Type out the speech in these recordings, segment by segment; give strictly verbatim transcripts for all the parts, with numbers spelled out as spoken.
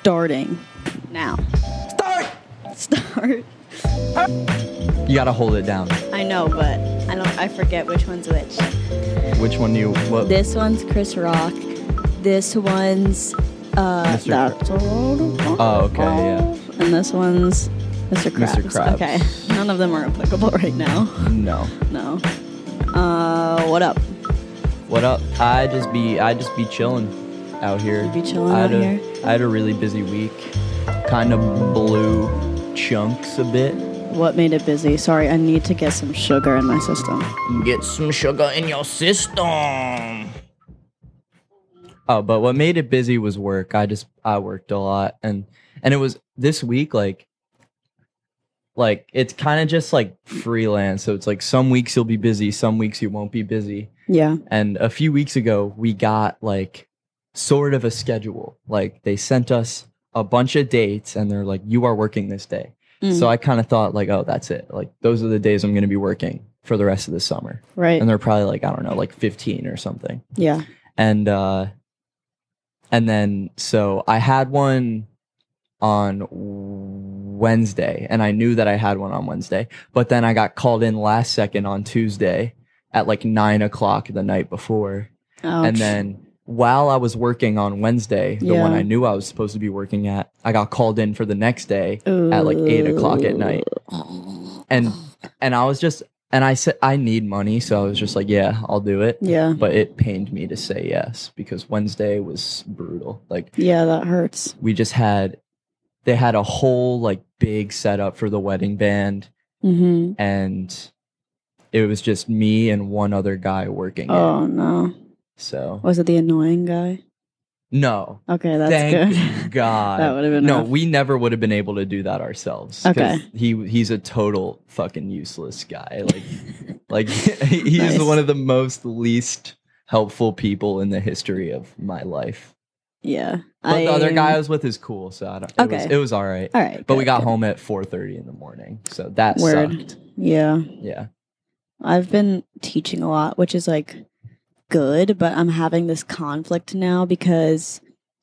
starting now. Start! Start. You gotta hold it down. I know, but I don't. I forget which one's which. Which one do you... What? This one's Chris Rock. This one's... Uh, Mister that's Kr- Oh, okay, yeah. And this one's Mister Krabs. Mister Krabs. Okay. None of them are applicable right now. No. No. Uh, what up? What up? I just be I just be chilling out here. You be chilling I out had a, here? I had a really busy week. Kind of blew chunks a bit. What made it busy? Sorry, I need to get some sugar in my system. Get some sugar in your system. Oh, but what made it busy was work. I just I worked a lot, and and it was this week like like it's kind of just like freelance. So it's like some weeks you'll be busy, some weeks you won't be busy. Yeah. And a few weeks ago, we got like sort of a schedule. Like they sent us a bunch of dates, and they're like, "You are working this day." Mm. So I kind of thought like, "Oh, that's it. Like those are the days I'm going to be working for the rest of the summer." Right. And they're probably like I don't know, like fifteen or something. Yeah. And uh, and then so I had one on Wednesday, and I knew that I had one on Wednesday, but then I got called in last second on Tuesday at like nine o'clock the night before. Ouch. And then while I was working on Wednesday, the Yeah. one I knew I was supposed to be working at, I got called in for the next day at like eight o'clock at night. And and I was just and I said I need money, so I was just like, yeah, I'll do it. Yeah. But it pained me to say yes because Wednesday was brutal. Like Yeah, that hurts. we just had they had a whole like big setup for the wedding band, Mm-hmm. and it was just me and one other guy working Oh it. no. So Was it the annoying guy? no. Okay, that's Thank good. God. That would have been no, rough. we never would have been able to do that ourselves. 'cause Okay. He he's a total fucking useless guy. Like like he's Nice. one of the most least helpful people in the history of my life. Yeah. But the other I- guy I was with is cool, so I don't it Okay. was it was all right. All right. But we good, got good. home at four thirty in the morning. So that Word. sucked. Yeah. Yeah. I've been teaching a lot, which is like good, but I'm having this conflict now because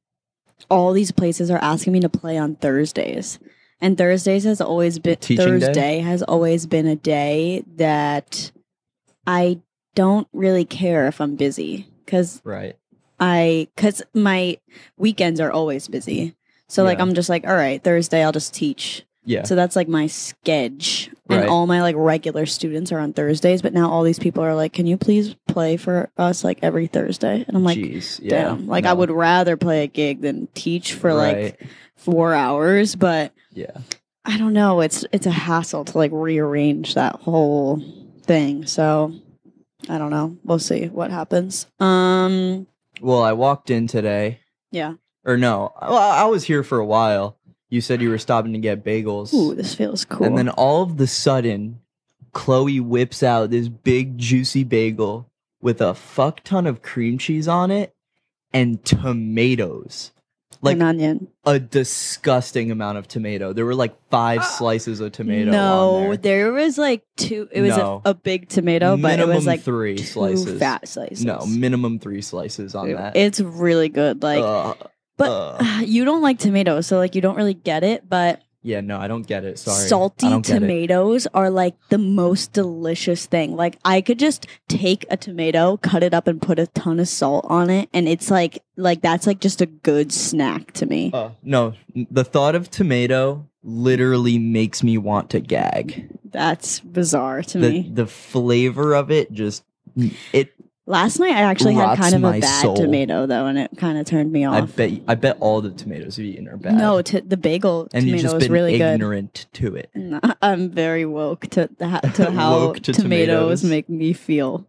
all these places are asking me to play on Thursdays. And Thursdays has always been Teaching day? Thursday has always been a day that I don't really care if I'm busy cuz Right. I cuz my weekends are always busy. So like Yeah. I'm just like, all right, Thursday I'll just teach. Yeah. So that's like my sketch. And Right. all my like regular students are on Thursdays, but now all these people are like, can you please play for us like every Thursday? And I'm like, Jeez. Yeah. damn. Like I No. would rather play a gig than teach for Right. like four hours, but Yeah. I don't know. It's it's a hassle to like rearrange that whole thing. So I don't know. We'll see what happens. Um Well, I walked in today. yeah. Or no. Well, I was here for a while. You said you were stopping to get bagels. Ooh, this feels cool. And then all of the sudden, Chloe whips out this big juicy bagel with a fuck ton of cream cheese on it and tomatoes. Like an onion. a disgusting amount of tomato. There were like five slices of tomato no, on there. there was like two. It was No. a, a big tomato, but minimum it was like three two slices. fat slices. No, minimum three slices on that. It's really good. Like, Ugh, but ugh. you don't like tomatoes, so like you don't really get it. But Yeah, no, I don't get it. Sorry. I salty don't get it. tomatoes are like the most delicious thing. Like I could just take a tomato, cut it up, and put a ton of salt on it, and it's like like that's like just a good snack to me. Uh, no, the thought of tomato literally makes me want to gag. That's bizarre to The me. the flavor of it just it. Last night I actually had rots kind of a my bad soul. tomato though, and it kind of turned me I off. bet I bet all the tomatoes you've eaten are bad. No, t- the bagel and tomato you've just is been really good. ignorant to it. No, I'm very woke to the, to how Woke to tomatoes, tomatoes. make me feel.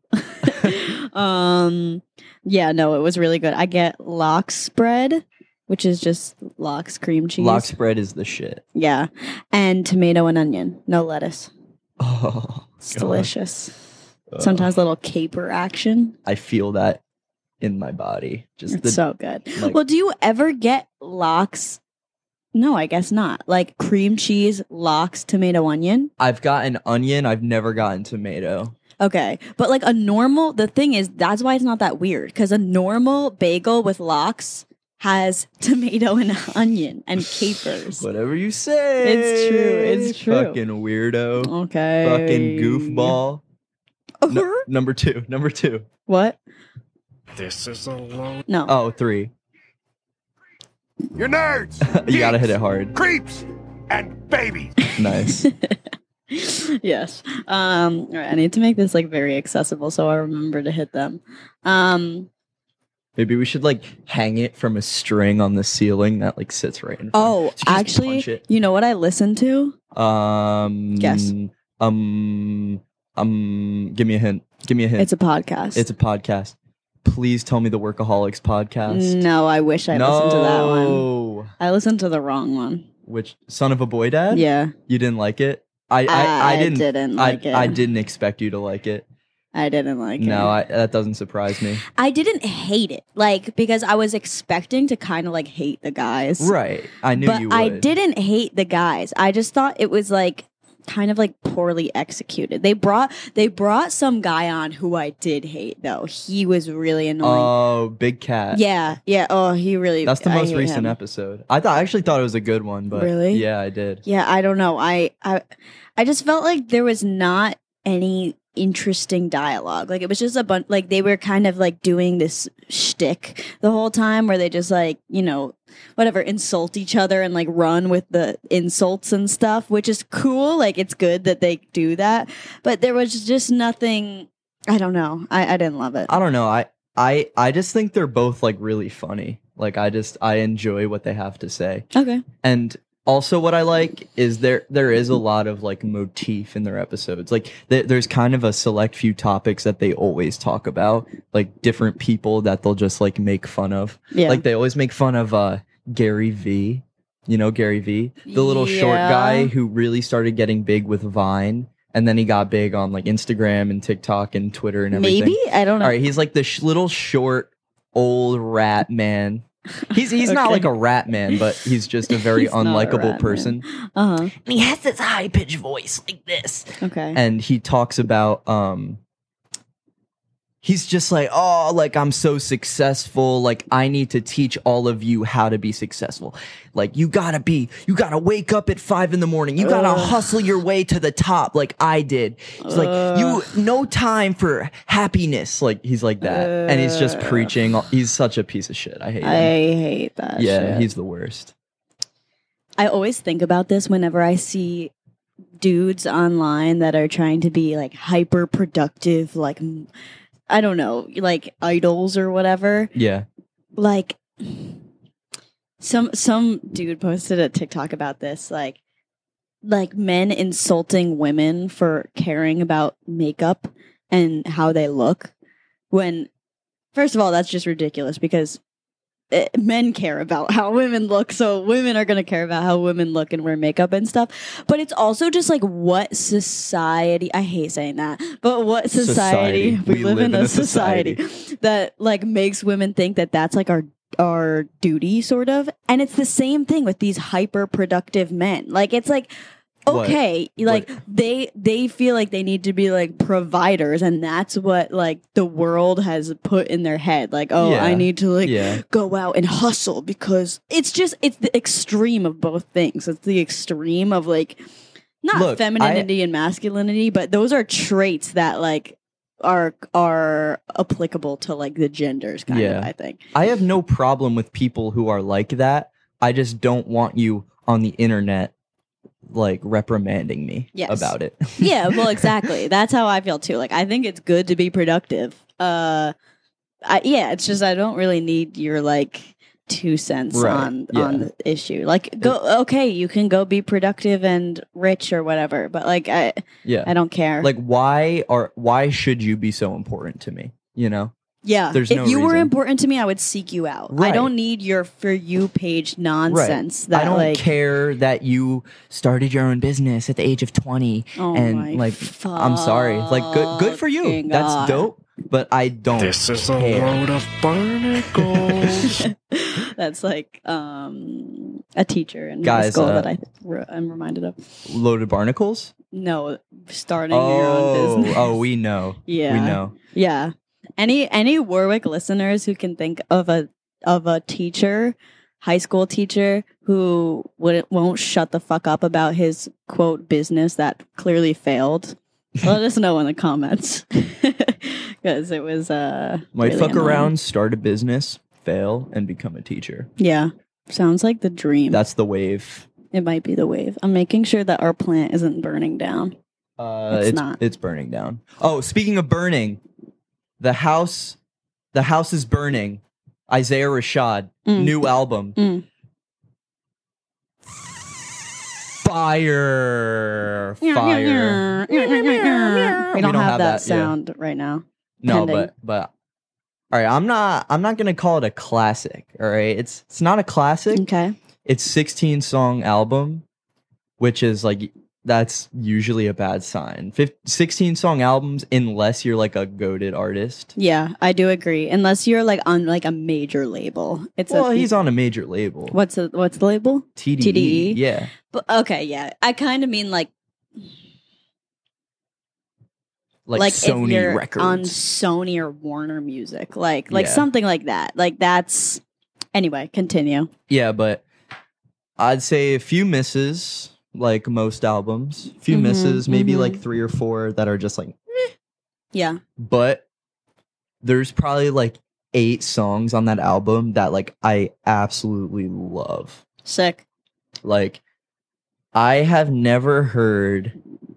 um, yeah, no, it was really good. I get lox spread, which is just lox cream cheese. Lox spread is the shit. yeah, and tomato and onion, no lettuce. Oh, It's God. delicious. Ugh. Sometimes a little caper action. I feel that in my body. Just It's the so good. like- Well, do you ever get lox? No, I guess not. Like cream cheese, lox, tomato, onion. I've gotten onion. I've never gotten tomato. Okay. But like a normal, the thing is, that's why it's not that weird. Because a normal bagel with lox has tomato and onion and capers. Whatever you say. It's true. It's true. Fucking weirdo. Okay. Fucking goofball. No, number two. Number two. What? This is a load. No. Oh, three. You're nerds. You gotta hit it hard. Creeps and babies. Nice. Yes. Um, all right, I need to make this like very accessible so I remember to hit them. Um, Maybe we should like hang it from a string on the ceiling that like sits right in front. oh, So you just actually, punch it. you know what I listen to? Um. Guess. Um. Um. Give me a hint. Give me a hint. It's a podcast. It's a podcast. Please tell me the Workaholics podcast. No, I wish I no. listened to that one. I listened to the wrong one. Which Son of a Boy Dad? Yeah. You didn't like it? I I, I, I didn't. didn't like I, it. I didn't expect you to like it. I didn't like it. No, I, that doesn't surprise me. I didn't hate it, like because I was expecting to kind of like hate the guys, Right. I knew but you would. I didn't hate the guys. I just thought it was like kind of like poorly executed. They brought they brought some guy on who I did hate though. He was really annoying. Oh, Big Cat. yeah, yeah. Oh, he really. That's the I most hate recent him. episode. I thought I actually thought it was a good one, but Really? yeah, I did. Yeah, I don't know. I I I just felt like there was not any interesting dialogue. Like it was just a bunch. Like they were kind of like doing this shtick the whole time, where they just like you know whatever insult each other and like run with the insults and stuff, which is cool. Like it's good that they do that, but there was just nothing. I don't know. I I didn't love it. I don't know. I I I just think they're both like really funny. Like I just I enjoy what they have to say. Okay. And also what I like is there there is a lot of like motif in their episodes. Like th- there's kind of a select few topics that they always talk about, like different people that they'll just like make fun of. Yeah. Like they always make fun of uh Gary V. You know Gary V, the little short Yeah. guy who really started getting big with Vine, and then he got big on like Instagram and TikTok and Twitter and everything. Maybe I don't know. All right, he's like this sh- little short old rat man. He's he's not Okay. like a rat man, but he's just a very He's not a unlikable rat person. Uh huh. And he has this high pitched voice like this. Okay. And he talks about um he's just like, oh, like I'm so successful. Like I need to teach all of you how to be successful. Like you gotta be, you gotta wake up at five in the morning. You gotta Ugh. hustle your way to the top, like I did. He's like, you no time for happiness. Like he's like that, and he's just Ugh. preaching. He's such a piece of shit. I hate I him. hate that. Yeah, shit. he's the worst. I always think about this whenever I see dudes online that are trying to be like hyper productive, like m- I don't know, like idols or whatever. Yeah. Like some some dude posted a TikTok about this, like like men insulting women for caring about makeup and how they look. When first of all, that's just ridiculous because eh, men care about how women look, so women are going to care about how women look and wear makeup and stuff. But it's also just like what society, I hate saying that, but what society, Society. we, live, in, a society, that like makes women think that that's like our our duty sort of. And it's the same thing with these hyper productive men. Like it's like What? okay, like What? they they feel like they need to be like providers, and that's what like the world has put in their head. Like, oh, Yeah. I need to like Yeah. go out and hustle because it's just it's the extreme of both things. It's the extreme of like not Look, femininity and masculinity, but those are traits that like are are applicable to like the genders kind Yeah. of, I think. I have no problem with people who are like that. I just don't want you on the internet like reprimanding me Yes. about it. Yeah, well, exactly. That's how I feel too. Like, I think it's good to be productive. Uh, I, yeah, it's just I don't really need your like two cents Right, on yeah. on the issue. Like, go okay, you can go be productive and rich or whatever, but like, I Yeah. I don't care. Like why are why should you be so important to me? You know? yeah, there's if no you were reason. important to me, I would seek you out. I Right. don't need your for you page nonsense. That I don't like, care that you started your own business at the age of twenty. Oh and my like I'm sorry. Like good good for you. fucking That's God. dope. But I don't This is a care. load of barnacles. That's like um, a teacher in Guys, middle school uh, that I re- I'm reminded of. Loaded barnacles? No, starting your own Oh, business. oh, we know. Yeah. We know. Yeah. Any any Warwick listeners who can think of a of a teacher, high school teacher, who would won't shut the fuck up about his quote business that clearly failed. Let us know in the comments because it was uh Might really fuck annoying. around, start a business, fail, and become a teacher. Yeah, sounds like the dream. That's the wave. It might be the wave. I'm making sure that our plant isn't burning down. Uh, It's it's not. It's burning down. Oh, speaking of burning, the house, the house is burning. Isaiah Rashad, Mm. new album. Mm. Fire, fire. We don't, have, that, yeah. sound right now. No, pending. but but all right. I'm not. I'm not gonna call it a classic. All right, it's it's not a classic. Okay. It's sixteen song album, which is like that's usually a bad sign. Fif- sixteen song albums, unless you're like a goated artist. Yeah, I do agree. Unless you're like on like a major label. It's Well, a, he's on a major label. what's the what's the label? T D E. T D E? Yeah. But okay, yeah. I kind of mean like Like, like Sony if you're Records. on Sony or Warner Music, like like Yeah. something like that. Like that's anyway. Continue. Yeah, but I'd say a few misses, like most albums. A few Mhm, misses, maybe mhm. like three or four that are just like, Yeah. but there's probably like eight songs on that album that like I absolutely love. Sick. Like, I have never heard.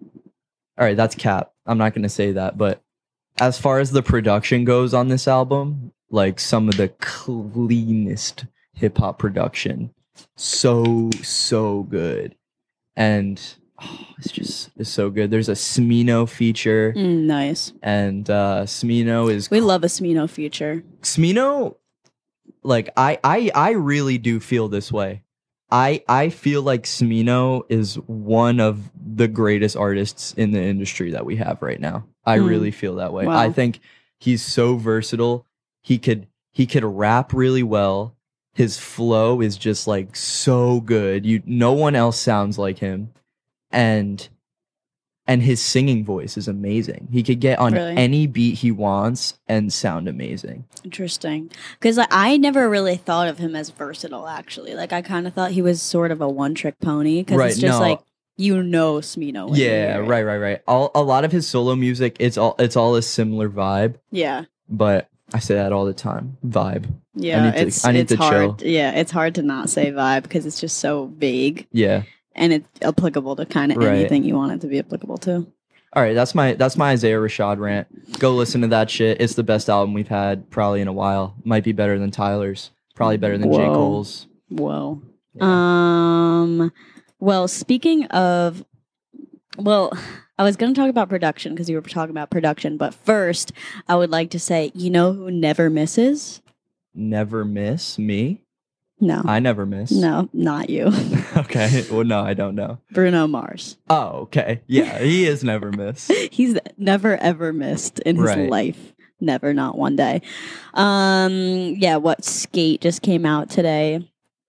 All right, that's cap. I'm not going to say that. But as far as the production goes on this album, like some of the cleanest hip hop production. So, so good. And oh, it's just it's so good. There's a Smino feature. Mm, nice. And uh, Smino is. We love a Smino feature. Smino, like, I, I, I really do feel this way. I I feel like Smino is one of the greatest artists in the industry that we have right now. I Mm. really feel that way. Wow. I think he's so versatile. He could he could rap really well. His flow is just like so good. You no one else sounds like him. And and his singing voice is amazing. He could get on Really? any beat he wants and sound amazing. Interesting. Because like, I never really thought of him as versatile, actually. Like, I kind of thought he was sort of a one trick pony. Because Right, it's just no. like, you know, Smino. when you Yeah, hear it. right, right, right. All a lot of his solo music, it's all it's all a similar vibe, Yeah. but I say that all the time. Vibe. Yeah. need to- it's, I need it's to hard. chill. Yeah. It's hard to not say vibe because it's just so vague Yeah. and it's applicable to kind of Right. anything you want it to be applicable to. All right, that's my that's my Isaiah Rashad rant. Go listen to that shit. It's the best album we've had probably in a while. Might be better than Tyler's. Probably better than J. Whoa. Cole's. Whoa. Yeah. Um, well, speaking of, well, I was going to talk about production because you were talking about production, but first, I would like to say, you know who never misses? Never miss me. No, I never miss. no, not you. Okay. Well, no, I don't know. Bruno Mars. Oh, okay. Yeah, he is never miss. He's never ever missed in his Right. life. Never, not one day. Um, yeah, what Skate just came out today.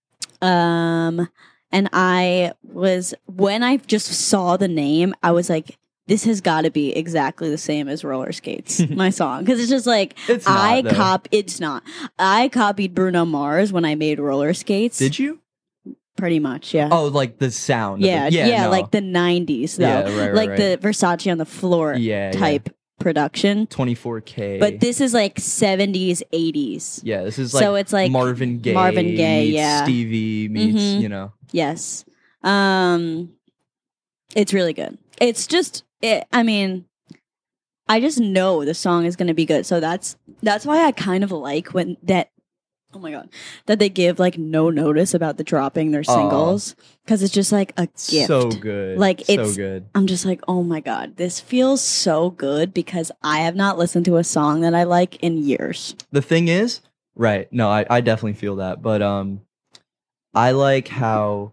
Um, and I was when I just saw the name, I was like, this has got to be exactly the same as Roller Skates, my song, because it's just like It's not, I though. cop. It's not. I copied Bruno Mars when I made Roller Skates. Did you? Pretty much, yeah. Oh, like the sound. of yeah, it. yeah, no. like the nineties though, Yeah, right, right, like right. the Versace on the floor Yeah, yeah. type production. twenty-four K. But this is like seventies, eighties. Yeah, this is like, So it's like Marvin Gaye, Marvin Gaye, meets yeah. Stevie meets, Mhm. you know. Yes. Um it's really good. It's just it, I mean, I just know the song is going to be good. So that's that's why I kind of like when that oh my god, that they give like no notice about the dropping their Aw. singles cuz it's just like a gift. So good. Like, so it's- good. I'm just like, "Oh my god, this feels so good because I have not listened to a song that I like in years." The thing is, right, no, I, I definitely feel that. But um I like how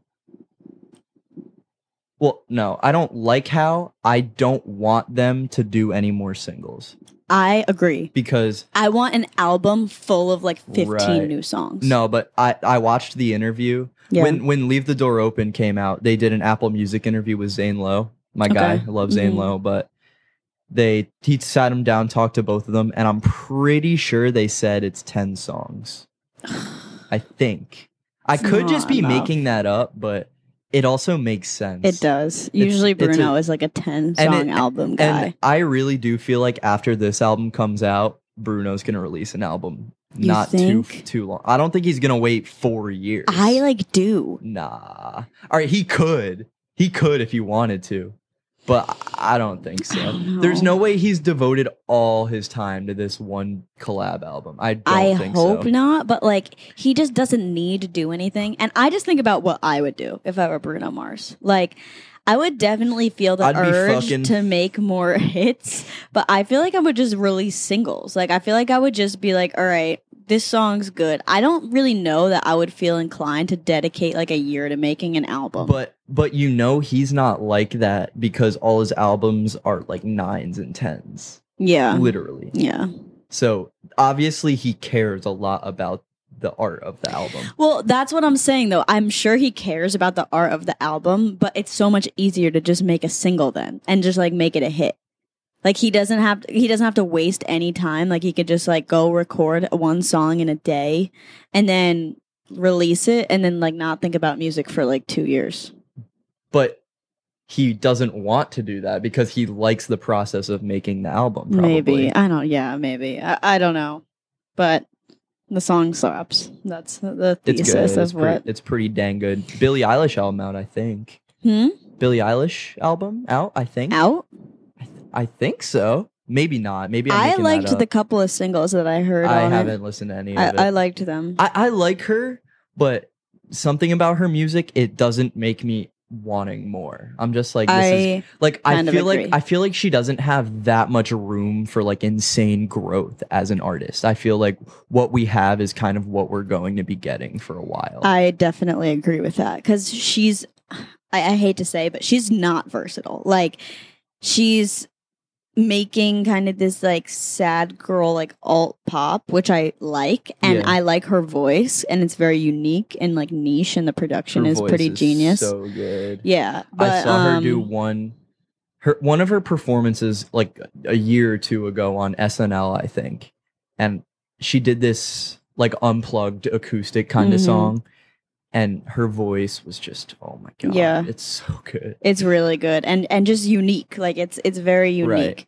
well, no, I don't like how I don't want them to do any more singles. I agree. Because I want an album full of like fifteen Right. new songs. no, but I, I watched the interview. Yeah. When when Leave the Door Open came out, they did an Apple Music interview with Zane Lowe, my guy. Okay. I love Zane Mhm. Lowe, but they he sat him down, talked to both of them, and I'm pretty sure they said it's ten songs. I think. I It's could just not be enough. making that up, but it also makes sense. It does. Usually it's a- Bruno is like a ten and song it- album guy. And I really do feel like after this album comes out, Bruno's gonna release an album You not too think? too long. I don't think he's gonna wait four years. I like do. Nah. All right, he could. He could if he wanted to. But I I don't think so. I don't There's know. no way he's devoted all his time to this one collab album. I don't I think hope so. not, but like he just doesn't need to do anything. And I just think about what I would do if I were Bruno Mars. Like I would definitely feel the I'd be urge fucking- to make more hits, but I feel like I would just release singles. Like I feel like I would just be like, all right, this song's good. I don't really know that I would feel inclined to dedicate like a year to making an album. But but you know he's not like that because all his albums are like nines and tens. yeah. Literally. Yeah. So obviously he cares a lot about the art of the album. Well, that's what I'm saying though. I'm sure he cares about the art of the album, but it's so much easier to just make a single then and just like make it a hit. Like he doesn't have to, he doesn't have to waste any time. Like he could just like go record one song in a day and then release it and then like not think about music for like two years. But he doesn't want to do that because he likes the process of making the album. Probably. Maybe. I don't yeah, maybe. I, I don't know. But the song slaps. That's the It's thesis good. of It's, what pretty, it's pretty dang good. Billie Eilish album out, I think. hmm? Billie Eilish album out, I think. Out? I, th- I think so. Maybe not. Maybe I'm I making liked that up. the couple of singles that I heard I on haven't it. listened to any of I, it. I liked them. I, I like her, but something about her music, it doesn't make me wanting more. I'm just like, this is I like I kind of feel agree. like I feel like she doesn't have that much room for like insane growth as an artist. I feel like what we have is kind of what we're going to be getting for a while. I definitely agree with that because she's, I, I hate to say, but she's not versatile. Like, she's making kind of this like sad girl, like alt pop, which I like, and Yeah. I like her voice, and it's very unique and like niche, and the production Her is voice pretty is genius. So good. Yeah, but I saw her um, do one her one of her performances like a year or two ago on S N L, I think. And she did this like unplugged acoustic kind of Mhm. song. And her voice was just, oh my god. Yeah. It's so good. It's really good and and just unique. Like it's it's very unique.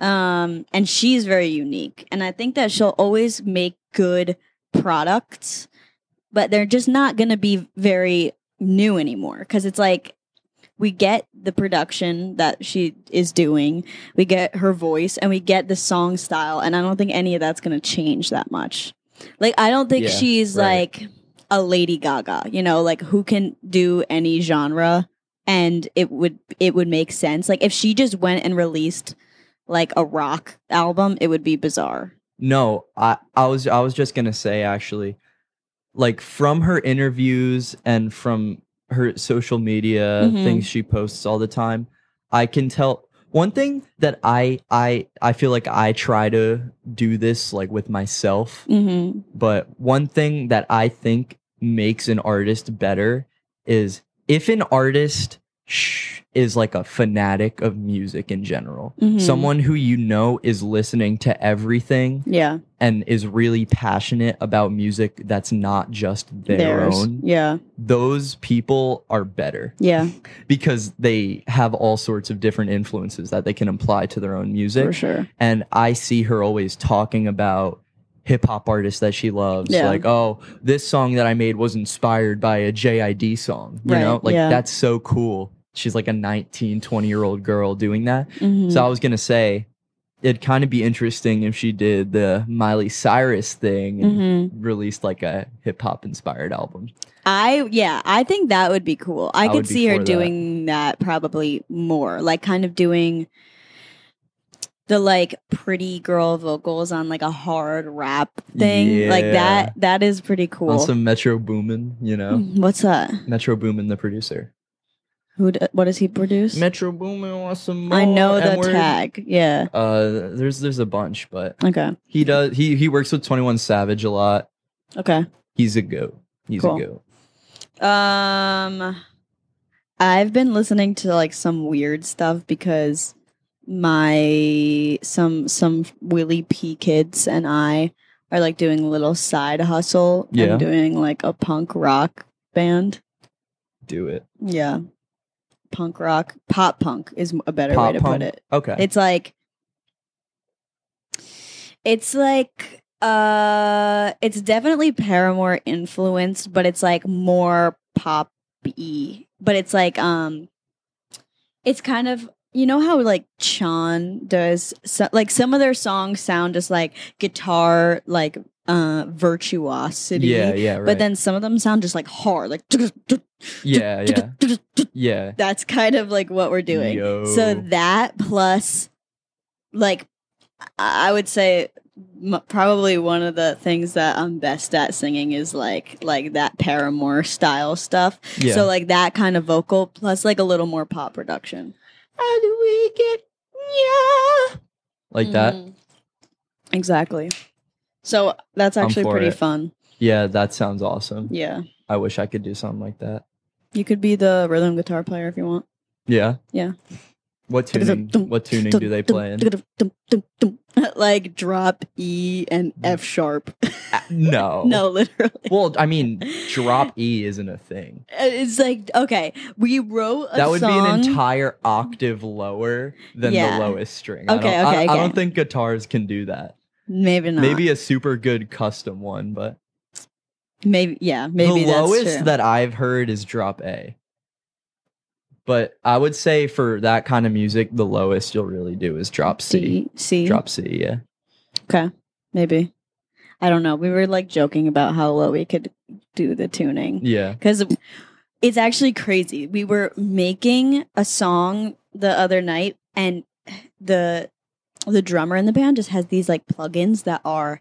Um and she's very unique. And I think that she'll always make good products, but they're just not going to be very new anymore cuz it's like we get the production that she is doing, we get her voice, and we get the song style, and I don't think any of that's going to change that much. Like I don't think Yeah, she's right. like a Lady Gaga, you know, like who can do any genre and it would it would make sense. Like if she just went and released like a rock album, it would be bizarre. No, I, I was I was just gonna say actually, like from her interviews and from her social media Mhm. things she posts all the time, I can tell one thing that I I I feel like I try to do this like with myself, Mm-hmm. but one thing that I think makes an artist better is if an artist sh- is like a fanatic of music in general, Mhm. someone who you know is listening to everything Yeah, and is really passionate about music that's not just their theirs. own, Yeah, those people are better yeah, because they have all sorts of different influences that they can apply to their own music. for sure. And I see her always talking about hip hop artists that she loves. Yeah. Like, oh, this song that I made was inspired by a J I D song. You Right, know, like yeah. that's so cool. She's like a nineteen, twenty year old girl doing that. Mhm. So I was going to say, it'd kind of be interesting if she did the Miley Cyrus thing and Mhm. released like a hip hop inspired album. I yeah, I think that would be cool. I, I could would be see her for that. doing that probably more, like kind of doing the like pretty girl vocals on like a hard rap thing, like Yeah. that. That is pretty cool. On some Metro Boomin, you know? Mm, What's that? Metro Boomin, the producer. Who? D- what does he produce? Metro Boomin wants some more I know the N-word. tag. Yeah. Uh, there's there's a bunch, but Okay. he does he he works with twenty-one Savage a lot. Okay. He's a goat. He's Cool. a goat. Um, I've been listening to like some weird stuff because my some some Willie P kids and I are like doing a little side hustle Yeah. and doing like a punk rock band. Do it. Yeah. Punk rock, pop punk is a better Pop way to punk? put it. Okay. It's like it's like uh it's definitely Paramore influenced, but it's like more pop-y. But it's like um it's kind of, you know how like Chan does so, like some of their songs sound just like guitar like uh virtuosity. yeah, yeah, right. But then some of them sound just like hard, like yeah, yeah, yeah. that's kind of like what we're doing. Yo. So that plus, like, I I would say m- probably one of the things that I'm best at singing is like like that Paramore style stuff. Yeah. So like that kind of vocal plus like a little more pop production. How do we get yeah? Like that? Mhm. Exactly. So that's I'm actually for pretty it. fun. Yeah, that sounds awesome. Yeah. I wish I could do something like that. You could be the rhythm guitar player if you want. Yeah. Yeah. What tuning? What tuning do they play in? Like drop E and F sharp. Uh, No. No, literally. Well, I mean, drop E isn't a thing. It's like, okay, we wrote a That would song. be an entire octave lower than Yeah. the lowest string. Okay, I don't, okay, I, I okay. don't think guitars can do that. Maybe not. Maybe a super good custom one, but Maybe, yeah, maybe the that's lowest true. that I've heard is drop A. But I would say for that kind of music, the lowest you'll really do is drop C. D, C. Drop C, yeah. Okay, maybe. I don't know. We were like joking about how low we could do the tuning. Yeah. Because it's actually crazy. We were making a song the other night, and the the drummer in the band just has these like plugins that are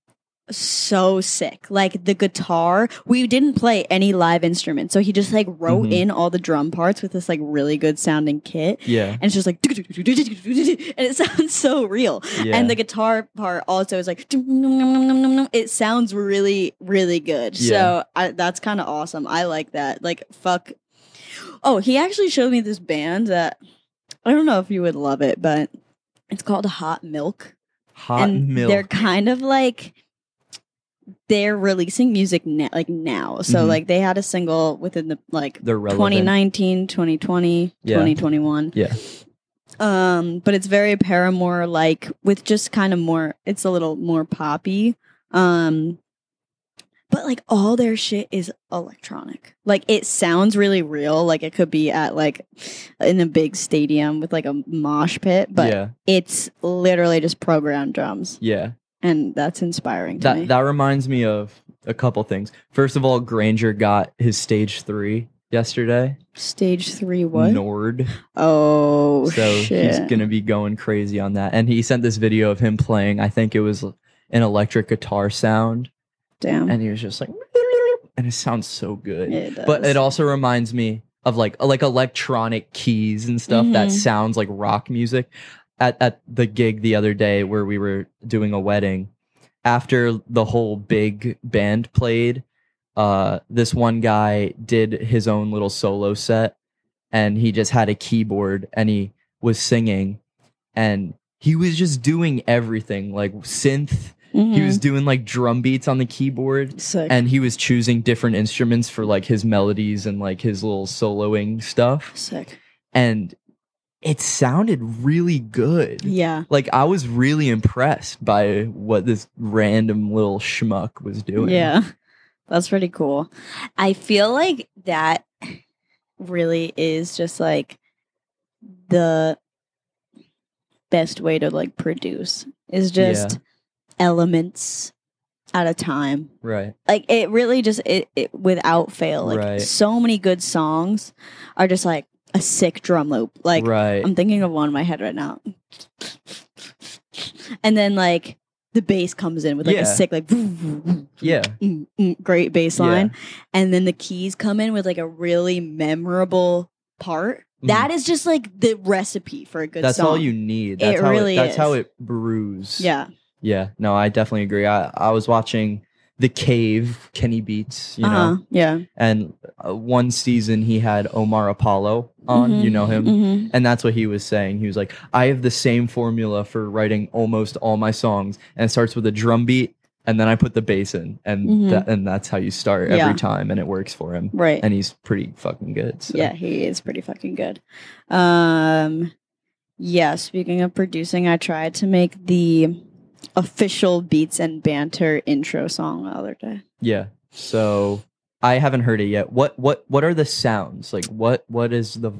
so sick. Like the guitar, we didn't play any live instruments, so he just like wrote Mhm. in all the drum parts with this like really good sounding kit. Yeah. And it's just like, and it sounds so real. Yeah. And the guitar part also is like, it sounds really, really good. Yeah. So I, that's kind of awesome. I like that. Like, fuck. Oh, he actually showed me this band that I don't know if you would love it, but it's called Hot Milk. Hot and milk. they're kind of like, they're releasing music na- like now. So Mhm. like they had a single within the like They're relevant. twenty nineteen, twenty twenty, Yeah. twenty twenty-one. Yeah. Um, but it's very Paramore like with just kind of more, it's a little more poppy. Um, but like all their shit is electronic. Like it sounds really real. Like it could be at like in a big stadium with like a mosh pit, but yeah. it's literally just programmed drums. Yeah. And that's inspiring to That me. that reminds me of a couple things. First of all, Granger got his stage three yesterday. Stage three, what? Nord. Oh, So shit. he's gonna be going crazy on that. And he sent this video of him playing, I think it was an electric guitar sound. Damn. And he was just like, and it sounds so good. It does. But it also reminds me of like like electronic keys and stuff that Mhm. sounds like rock music. At at the gig the other day where we were doing a wedding, after the whole big band played, uh, this one guy did his own little solo set, and he just had a keyboard and he was singing, and he was just doing everything like synth. Mhm. He was doing like drum beats on the keyboard. Sick. And he was choosing different instruments for like his melodies and like his little soloing stuff. Sick. And it sounded really good. Yeah. Like I was really impressed by what this random little schmuck was doing. Yeah. That's pretty cool. I feel like that really is just like the best way to like produce is just Yeah. elements at a time. Right. Like it really just it, it without fail. Like Right. so many good songs are just like a sick drum loop. Like right. I'm thinking of one in my head right now. And then like the bass comes in with like Yeah. a sick like yeah. mm, mm, great bass line. And then the keys come in with like a really memorable part. Mhm. That is just like the recipe for a good That's song. all you need. That's It how really it, that's is. how it brews. Yeah. Yeah. No, I definitely agree. I, I was watching The Cave, Kenny Beats, you uh-huh. know, Yeah. and uh, one season he had Omar Apollo on, Mhm. you know him. Mhm. And that's what he was saying. He was like, I have the same formula for writing almost all my songs. And it starts with a drum beat and then I put the bass in, and Mhm. that, and that's how you start Yeah. every time, and it works for him. Right. And he's pretty fucking good. So. Yeah, he is pretty fucking good. Um, yeah, speaking of producing, I tried to make the official Beats and Banter intro song the other day. Yeah. So I haven't heard it yet. What what what are the sounds? Like what what is the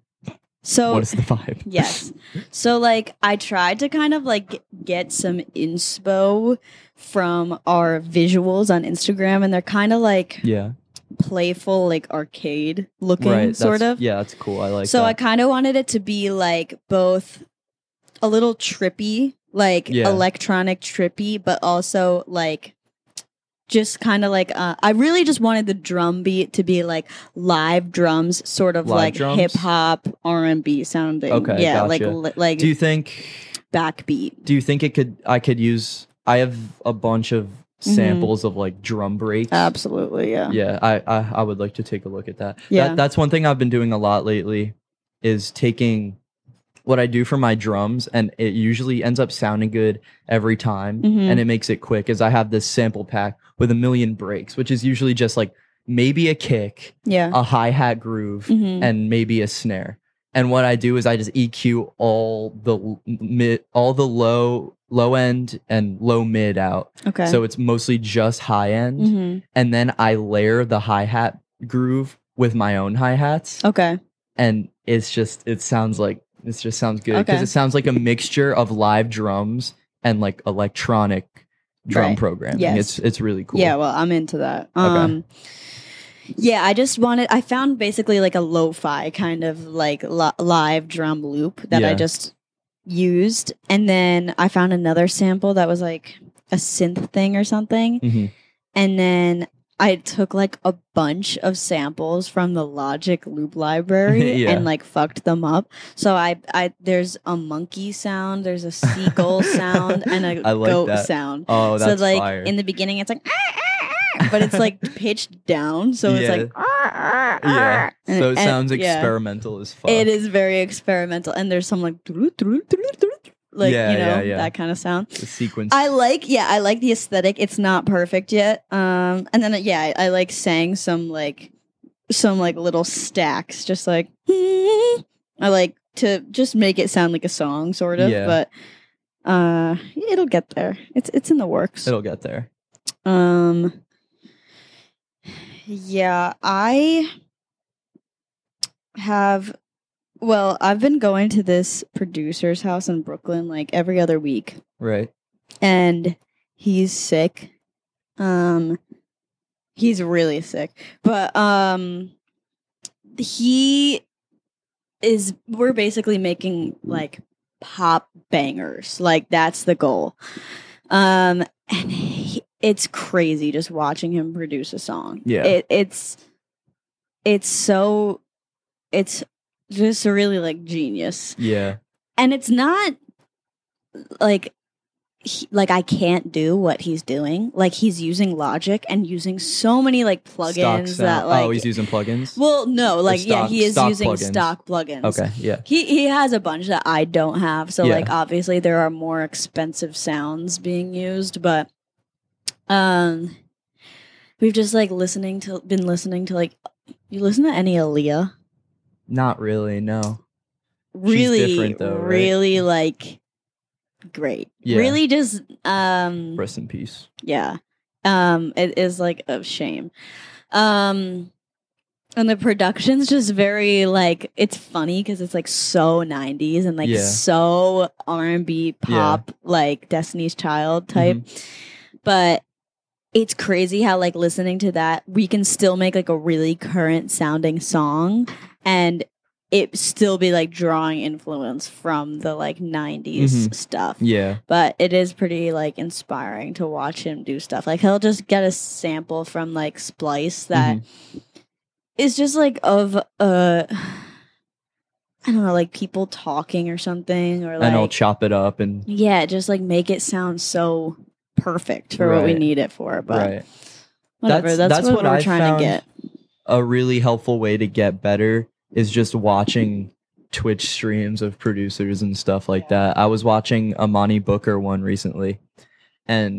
So what is the vibe? yes. So like I tried to kind of like get some inspo from our visuals on Instagram, and they're kind of like Yeah. playful, like arcade looking Right. sort that's- of. Yeah, that's cool. I like so that. I kind of wanted it to be like both a little trippy, like Yeah. electronic trippy, but also like just kind of like uh, I really just wanted the drum beat to be like live drums, sort of Live like drums? hip hop R and B sounding. Okay, yeah, like gotcha. li- like Do you think backbeat. do you think it could I could use I have a bunch of Mm-hmm. samples of like drum breaks. Absolutely, yeah. Yeah, I, I I would like to take a look at that. Yeah. That, that's one thing I've been doing a lot lately is taking what I do for my drums, and it usually ends up sounding good every time, Mhm. and it makes it quick. Is I have this sample pack with a million breaks, which is usually just like maybe a kick, Yeah. a hi hat groove, Mhm. and maybe a snare. And what I do is I just E Q all the l- mid, all the low low end and low mid out. Okay. So it's mostly just high end, hmm and then I layer the hi hat groove with my own hi hats, Okay. and it's just it sounds like it just sounds good because Okay. it sounds like a mixture of live drums and like electronic drum Right. programming. Yes. It's it's really cool. Yeah, well, I'm into that. Um Yeah, I just wanted I found basically like a lo-fi kind of like li- live drum loop that I Yeah. just used, and then I found another sample that was like a synth thing or something, Mhm. and then I took like a bunch of samples from the Logic loop library Yeah. and like fucked them up. So I I there's a monkey sound, there's a seagull sound, and a I like goat that. sound. Oh, that's so like fire. in the beginning it's like "Ah, ah, ah," but it's like pitched down, so it's Yeah. like "Ah, ah, yeah. ah," and So it and- sounds yeah. experimental as fuck. It is very experimental, and there's some like "Dru- dru- dru- dru," like Yeah, you know yeah, yeah. that kind of sound. The sequence. I like, yeah, I like the aesthetic. It's not perfect yet. Um, and then, uh, yeah, I, I like sang some like some like little stacks, just like I like to just make it sound like a song, sort of. Yeah. But uh, it'll get there. It's it's in the works. It'll get there. Um, yeah, I have. Well, I've been going to this producer's house in Brooklyn like every other week, Right. and he's sick. Um, he's really sick, but um, he is. We're basically making like pop bangers. Like that's the goal. Um, and he, it's crazy just watching him produce a song. Yeah. it, it's it's so it's just really like genius. Yeah. And it's not like he, like I can't do what he's doing. Like he's using Logic and using so many like Stock plugins sound. that like oh, he's using plugins. well no like yeah stock- he is stock using plugins. stock plugins. Okay. Yeah. He he has a bunch that I don't have. So Yeah. like obviously there are more expensive sounds being used, but um we've just like listening to been listening to like you listen to any Aaliyah? Not really. No. Really different though, right? really like great. Yeah. Really just um Rest in peace. yeah. Um it is like a shame. Um and the production's just very like it's funny because it's like so nineties and like Yeah. so R and B pop like Destiny's Child type. Mm-hmm. But it's crazy how like listening to that we can still make like a really current sounding song and it still be like drawing influence from the like nineties Mhm. stuff. Yeah. But it is pretty like inspiring to watch him do stuff. Like he'll just get a sample from like Splice that Mm-hmm. is just like of uh I don't know, like people talking or something or like and I'll chop it up and yeah, just like make it sound so perfect for what we Right. need it for. But right. whatever, That's- that's, that's what, what we're I trying found. to get. A really helpful way to get better is just watching Twitch streams of producers and stuff like that. I was watching Amani Booker one recently, and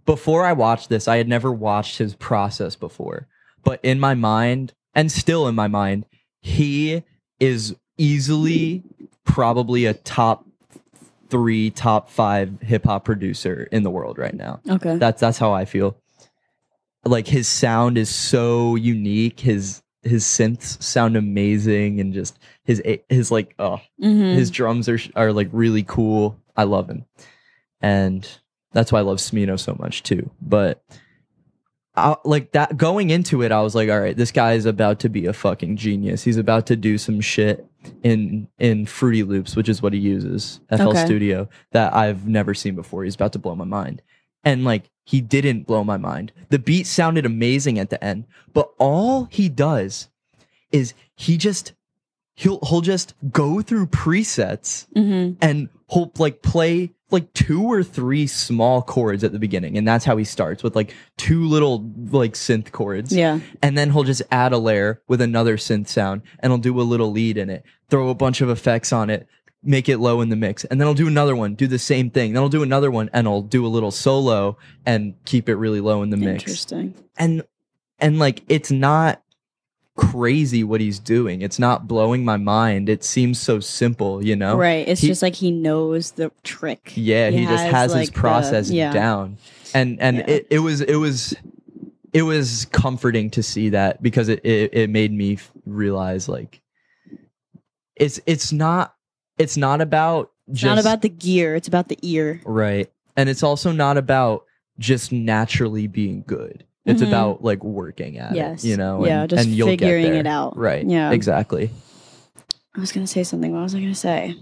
before I watched this, I had never watched his process before. But in my mind, and still in my mind, he is easily probably a top three, top five hip hop producer in the world right now. Okay. That's that's how I feel. Like his sound is so unique. His his synths sound amazing, and just his his like oh Mhm. his drums are are like really cool. I love him, and that's why I love Smino so much too. But I, like that going into it, I was like, all right, this guy is about to be a fucking genius. He's about to do some shit in in Fruity Loops, which is what he uses, F L Okay. Studio, that I've never seen before. He's about to blow my mind. And like he didn't blow my mind. The beat sounded amazing at the end, but all he does is he just he'll he'll just go through presets Mhm. and he'll like play like two or three small chords at the beginning, and that's how he starts, with like two little like synth chords. Yeah. And then he'll just add a layer with another synth sound, and he'll do a little lead in it, throw a bunch of effects on it, make it low in the mix, and then he'll do another one, do the same thing. Then he'll do another one, and he'll do a little solo and keep it really low in the mix. Interesting. And and like it's not crazy what he's doing. It's not blowing my mind. It seems so simple, you know? Right. It's He- just like he knows the trick. Yeah, he, just has like, his the- process yeah. down. And and Yeah. it, it was it was it was comforting to see that, because it, it, it made me f- realize like it's it's not it's not about It's just not about the gear, it's about the ear. right. And it's also not about just naturally being good. It's Mhm. about like working at Yes. it, you know? Yeah, and, just and you'll get figuring there. it out. Right. Yeah. Exactly. I was gonna say something. What was I gonna say?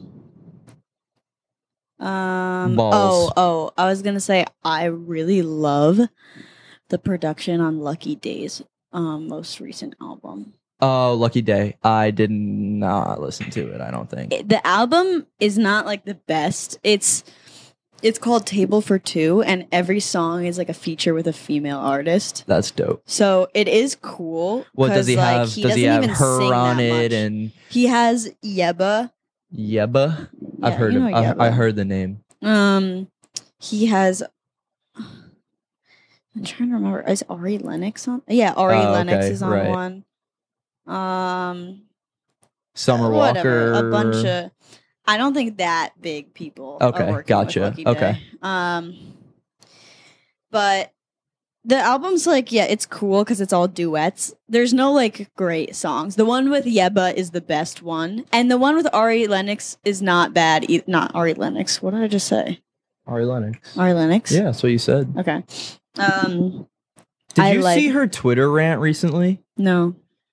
Um. Balls. Oh, oh. I was gonna say I really love the production on Lucky Days, um, most recent album. Oh, Lucky Day. I did not listen to it, I don't think. It- the album is not like the best. It's it's called Table for Two, and every song is like a feature with a female artist. That's dope. So it is cool. What does 'cause, he like, have? he does he doesn't have even her sing on that it much. and He has Yeba. Yeba? I've Yeah, heard you of know I, Yeba. I heard the name. Um, he has. I'm trying to remember. Is Ari Lennox on? Yeah, Ari Oh, Lennox okay, is on right. one. Um, Summer whatever, Walker. a bunch of. I don't think that big people. Okay, are working gotcha. With Lucky Okay. Day. Um, but the album's like, yeah, it's cool because it's all duets. There's no like great songs. The one with Yeba is the best one, and the one with Ari Lennox is not bad. E- not Ari Lennox. What did I just say? Ari Lennox. Ari Lennox. Yeah, that's what you said. Okay. Um. Did I you like- see her Twitter rant recently? No.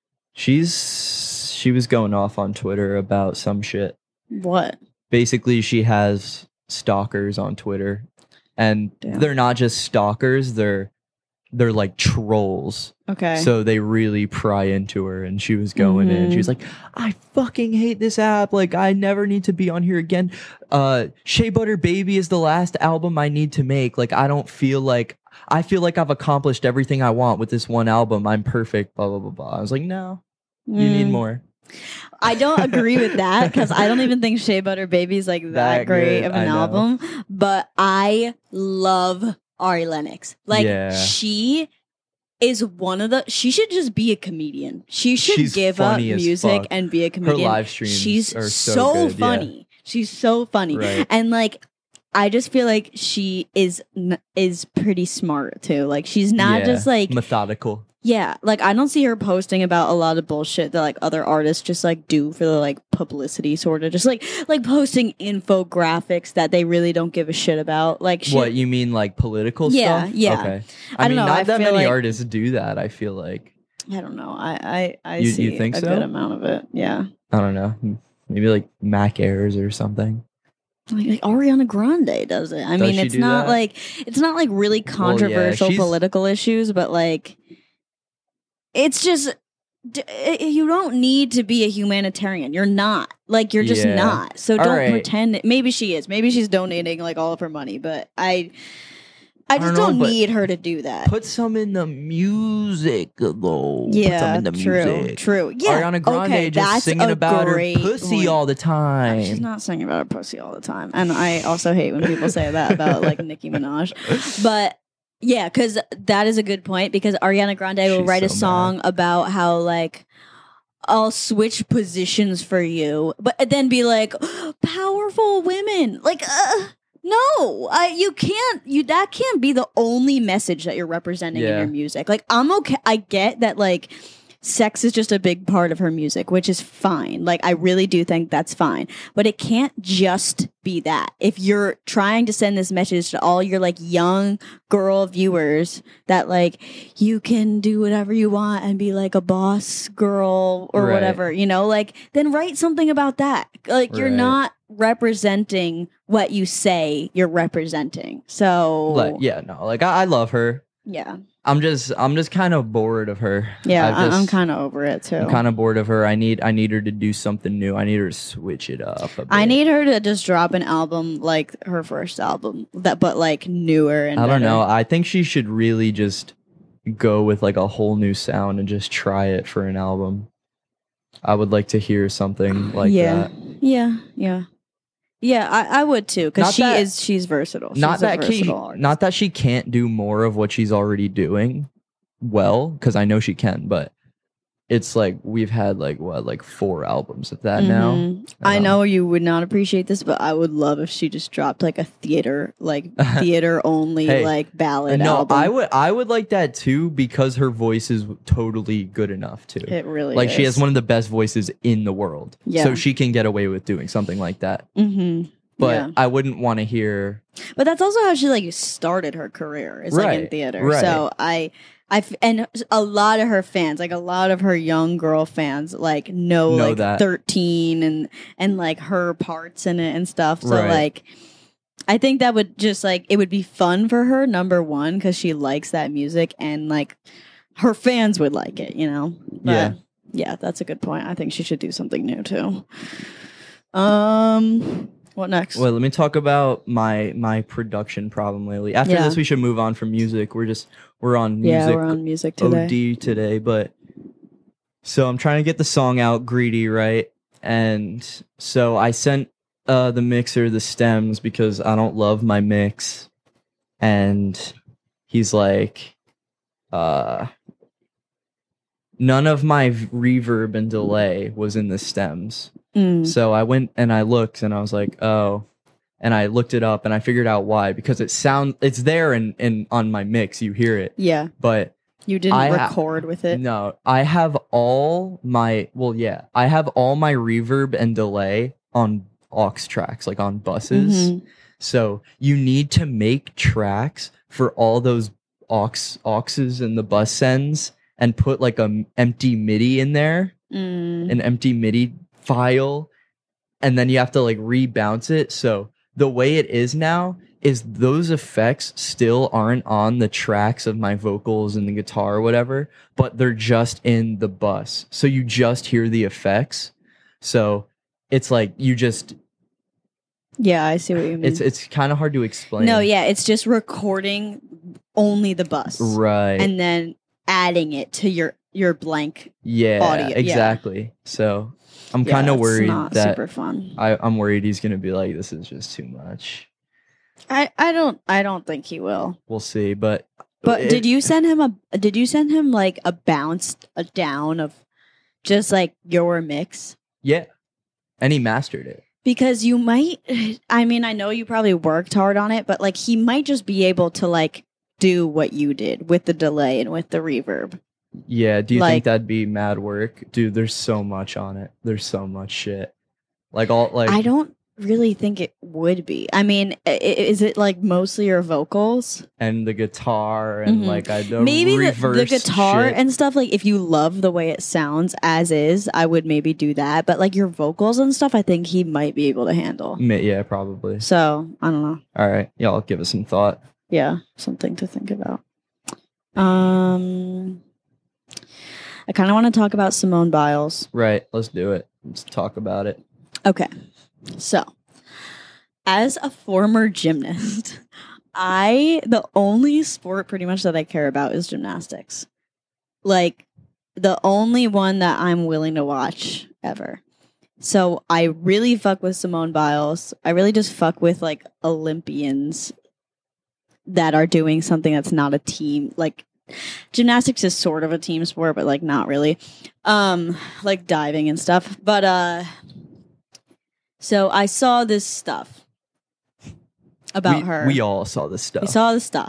She's she was going off on Twitter about some shit. What? Basically, she has stalkers on Twitter, and Damn. they're not just stalkers, they're they're like trolls. Okay. So they really pry into her, and she was going in. She was like, I fucking hate this app. Like, I never need to be on here again. Uh, Shea Butter Baby is the last album I need to make. Like, I don't feel like, I feel like I've accomplished everything I want with this one album. I'm perfect, blah, blah, blah, blah. I was like, no, you need Mm. more. I don't agree with that because I don't even think Shea Butter Baby is like that, That great good, of an I know. album. But I love Ari Lennox. Like Yeah. she is one of the. She should just be a comedian. She should She's give up funny as music fuck. and be a Her comedian. live streams She's are so, good, yeah. funny. She's so funny, Right. and like. I just feel like she is n- is pretty smart too. Like she's not Yeah, just like methodical. yeah, like I don't see her posting about a lot of bullshit that like other artists just like do for the like publicity sort of just like like posting infographics that they really don't give a shit about. Like she, What, you mean like political Yeah, stuff? yeah. Okay. I I, don't mean, know, not I that feel many like- artists do that, I feel like. I don't know. I I, I You- see you think a so? good amount of it. Yeah. I don't know. Maybe like Mac Airs or something. Like, like Ariana Grande does it. I Does mean, she it's do not that? like it's not like really controversial she's- political issues, but like it's just d- i- you don't need to be a humanitarian. You're not. Like you're just Yeah. not. So All don't right. pretend. Maybe she is. Maybe she's donating like all of her money, but I I I just don't know, don't but need her to do that. Put some in the music, though. Put some Yeah, in the true, music. true. Yeah, Ariana Grande okay, just that's singing a about her great pussy point. all the time. She's not singing about her pussy all the time, and I also hate when people say that about like Nicki Minaj. But Yeah, because that is a good point. Because Ariana Grande will She's write a so song about how like I'll switch positions for you, but then be like powerful women. Like, uh, no, I you can't. You that can't be the only message that you're representing in Yeah. your music. Like, I'm okay. I get that. Like, sex is just a big part of her music, which is fine. Like, I really do think that's fine. But it can't just be that. If you're trying to send this message to all your like young girl viewers that like you can do whatever you want and be like a boss girl or Right. whatever, you know, like then write something about that. Like you're Right. not representing what you say you're representing. So Like, yeah, no, like I, I love her. yeah. I'm just, I'm just kind of bored of her. Yeah, I've I- I'm just- kind of over it too. I'm kind of bored of her. I need, I need her to do something new. I need her to switch it up. A bit. I need her to just drop an album like her first album, that but like newer and I don't better. know. I think she should really just go with like a whole new sound and just try it for an album. I would like to hear something like yeah. that. Yeah, yeah, yeah. I, I would too Not because she that- is she's versatile. She's Not a that she, versatile artist. not that she can't do more of what she's already doing well, because I know she can, but it's like we've had like what, like four albums of that now. Mhm. I Um, know you would not appreciate this, but I would love if she just dropped like a theater, like theater only, Hey, like ballad no, album. I would, I would like that too because her voice is totally good enough too. It really Like she has is. one of the best voices in the world, Yeah. so she can get away with doing something like that. Mm-hmm. But yeah. I wouldn't want to hear. But that's also how she like started her career is like in Right, theater. right. So I, I f- and a lot of her fans, like a lot of her young girl fans, like know, Know like that. thirteen and and like her parts in it and stuff. So Right. like, I think that would just like it would be fun for her. Number one, because she likes that music and like her fans would like it. You know. But, Yeah. Yeah, that's a good point. I think she should do something new too. Um. What next? Well, let me talk about my my production problem lately. After Yeah. this, we should move on from music. We're just we're on yeah, music we're on music today. O D today, but so I'm trying to get the song out, Greedy, right? And so I sent uh the mixer the stems because I don't love my mix. And he's like, uh none of my v- reverb and delay was in the stems. Mm. So I went and I looked and I was like, oh, and I looked it up and I figured out why, because it sound it's there and in, on my mix, you hear it, Yeah, but you didn't I ha- record with it. no, I have all my, well, yeah, I have all my reverb and delay on aux tracks, like on buses. Mhm. So you need to make tracks for all those aux auxes and the bus sends and put like a m- empty MIDI in there, Mm. an empty MIDI file, and then you have to like rebounce it. So the way it is now is those effects still aren't on the tracks of my vocals and the guitar or whatever, but they're just in the bus. So you just hear the effects. So it's like you just Yeah, I see what you mean. it's it's kind of hard to explain. no, yeah, it's just recording only the bus, Right. and then adding it to your your blank. yeah, audio, yeah. exactly. So I'm Yeah, kind of it's worried not that super fun. I, I'm worried he's gonna be like, this is just too much. I I don't I don't think he will. We'll see, but But it- did you send him a did you send him like a bounce a down of just like your mix? Yeah, and he mastered it. Because you might I mean, I know you probably worked hard on it, but like he might just be able to like do what you did with the delay and with the reverb. Yeah, do you Like- think that'd be mad work, dude? There's so much on it. There's so much shit. Like all like I don't really think it would be. I mean, i- i- is it like mostly your vocals? and the guitar and Mhm. like I the Maybe the, reverse the guitar shit. and stuff, like if you love the way it sounds as is, I would maybe do that. But like your vocals and stuff, I think he might be able to handle. Ma- yeah, probably. So I don't know. All right, y'all give us some thought. Yeah, something to think about. Um, I kind of want to talk about Simone Biles. Right, let's do it. Let's talk about it. Okay. So, as a former gymnast, I, the only sport pretty much that I care about is gymnastics. Like, the only one that I'm willing to watch ever. So, I really fuck with Simone Biles. I really just fuck with, like, Olympians. that are doing something that's not a team. Like gymnastics is sort of a team sport, but like not really. Um, like diving and stuff. But uh, so I saw this stuff about we, her. We all saw this stuff. We saw the stuff.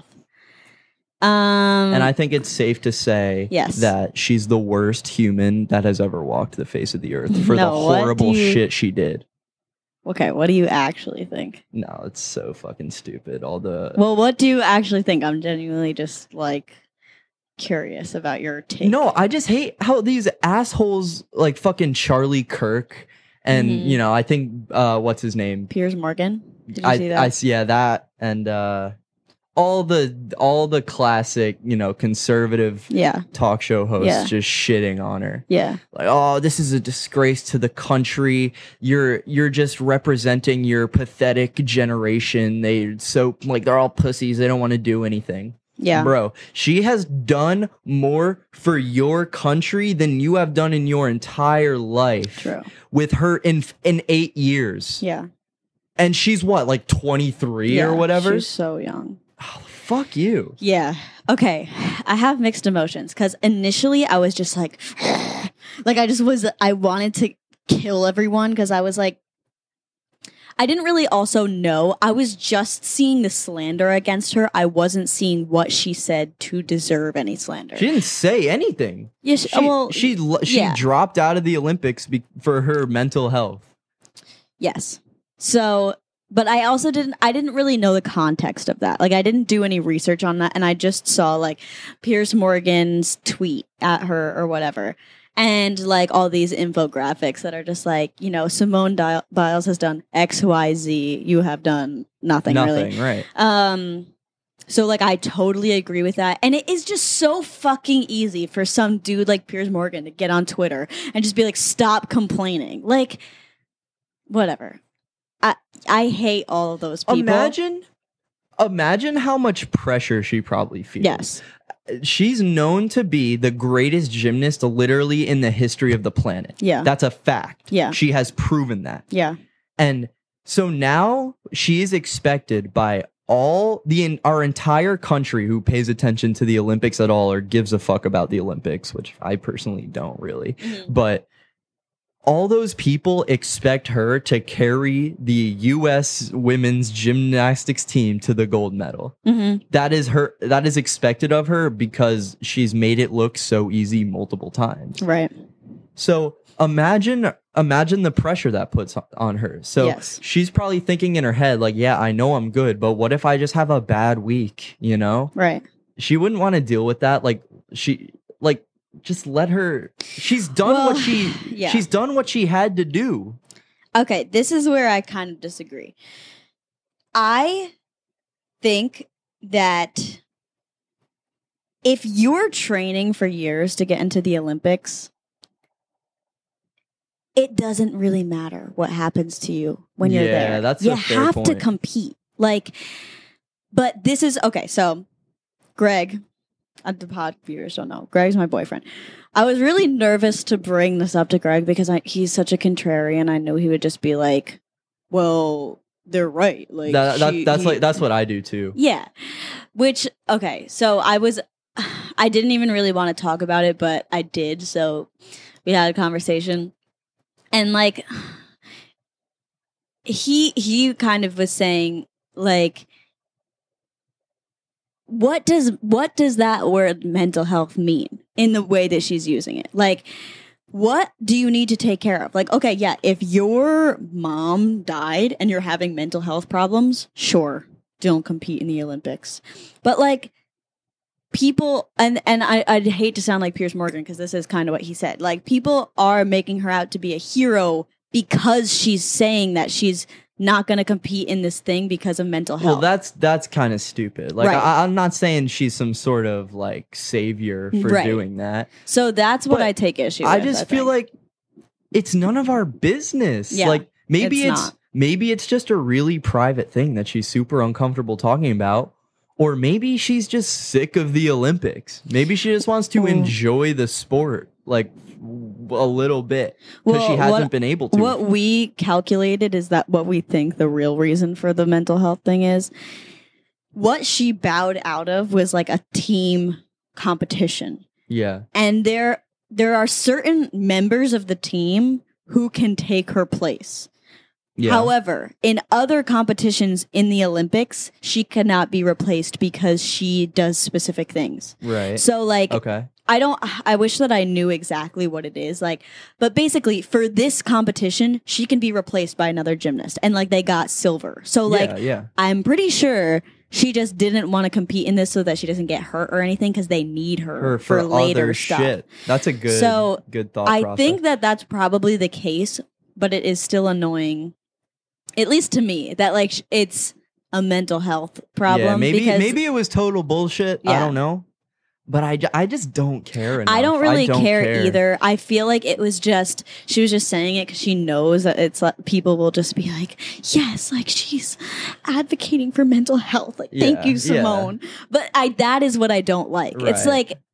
Um, and I think it's safe to say yes. that she's the worst human that has ever walked the face of the earth for No, the what horrible do you- shit she did. Okay, what do you actually think? No, it's so fucking stupid. All the Well, what do you actually think? I'm genuinely just like curious about your take. No, I just hate how these assholes like fucking Charlie Kirk and Mhm. you know, I think uh what's his name? Piers Morgan. Did you I see that? I see yeah, that and uh all the all the classic, you know, conservative yeah, talk show hosts Yeah. just shitting on her. yeah, Like, oh, this is a disgrace to the country. You're you're just representing your pathetic generation. They so like they're all pussies. They don't want to do anything. yeah. Bro, she has done more for your country than you have done in your entire life. True. With her in in eight years. Yeah, And she's what, like twenty-three yeah. or whatever? She's so young. Oh, fuck you. Yeah. Okay. I have mixed emotions because initially I was just like, like I just was, I wanted to kill everyone because I was like, I didn't really also know. I was just seeing the slander against her. I wasn't seeing what she said to deserve any slander. She didn't say anything. yeah, she, She well, she, l- she yeah. dropped out of the Olympics be- for her mental health. yes. So, but I also didn't, I didn't really know the context of that. Like, I didn't do any research on that. And I just saw, like, Piers Morgan's tweet at her or whatever. And, like, all these infographics that are just like, you know, Simone Di- Biles has done X, Y, Z. You have done nothing, Nothing, really. right. Um, so, like, I totally agree with that. And it is just so fucking easy for some dude like Piers Morgan to get on Twitter and just be like, stop complaining. Like, whatever. I I hate all of those people. Imagine, imagine how much pressure she probably feels. Yes. She's known to be the greatest gymnast literally in the history of the planet. Yeah. That's a fact. Yeah. She has proven that. Yeah. And so now she is expected by all the our entire country who pays attention to the Olympics at all or gives a fuck about the Olympics, which I personally don't really. Mhm. But all those people expect her to carry the U S women's gymnastics team to the gold medal. Mm-hmm. That is her that is expected of her because she's made it look so easy multiple times. Right. So imagine imagine the pressure that puts on her. So Yes. she's probably thinking in her head like, yeah, I know I'm good, but what if I just have a bad week, you know? Right. She wouldn't want to deal with that. Like she like just let her she's done Well, what she yeah. she's done what she had to do. Okay, this is where I kind of disagree. I think that if you're training for years to get into the Olympics, it doesn't really matter what happens to you when you're Yeah, there. that's you a fair have to point. compete. Like, but this is okay. So, Greg, uh, the pod viewers don't know. Greg's my boyfriend. I was really nervous to bring this up to Greg because I, he's such a contrarian. I knew he would just be like, "Well, they're right." Like That, that she- that's he- like that's what I do too. yeah. Which, okay, so I was, I didn't even really want to talk about it, but I did. So we had a conversation. And like, he, he kind of was saying, like, what does, what does that word mental health mean in the way that she's using it? Like, what do you need to take care of? Like, okay, yeah, if your mom died and you're having mental health problems, sure, don't compete in the Olympics. But like people, and and I, I'd hate to sound like Piers Morgan because this is kind of what he said. Like people are making her out to be a hero because she's saying that she's not going to compete in this thing because of mental health. Well, that's that's kind of stupid. Like Right. I, I'm not saying she's some sort of like savior for Right. doing that. so that's what But I take issue I with. just feel think. like it's none of our business. Yeah, like maybe it's it's, not. maybe it's just a really private thing that she's super uncomfortable talking about. Or maybe she's just sick of the Olympics. Maybe she just wants to Oh. enjoy the sport like a little bit because she Well, hasn't what- been able to. What we calculated is that what we think the real reason for the mental health thing is what she bowed out of was like a team competition. Yeah. And there there are certain members of the team who can take her place. Yeah. However, in other competitions in the Olympics, she cannot be replaced because she does specific things. Right. So like Okay. I don't I wish that I knew exactly what it is like, but basically for this competition, she can be replaced by another gymnast and like they got silver. So like yeah, yeah. I'm pretty sure she just didn't want to compete in this so that she doesn't get hurt or anything because they need her, Her for, for, later other stuff. shit. That's a good So, good thought I process. think that that's probably the case, but it is still annoying, at least to me, that like sh- it's a mental health problem. Yeah, maybe because maybe it was total bullshit. I Yeah. don't know. But I, ju- I just don't care enough. I don't really don't care, either. I feel like it was just she was just saying it because she knows that it's like people will just be like, yes, like she's advocating for mental health. Like, thank Yeah, you, yeah. Simone. But I that is what I don't like. It's Right. like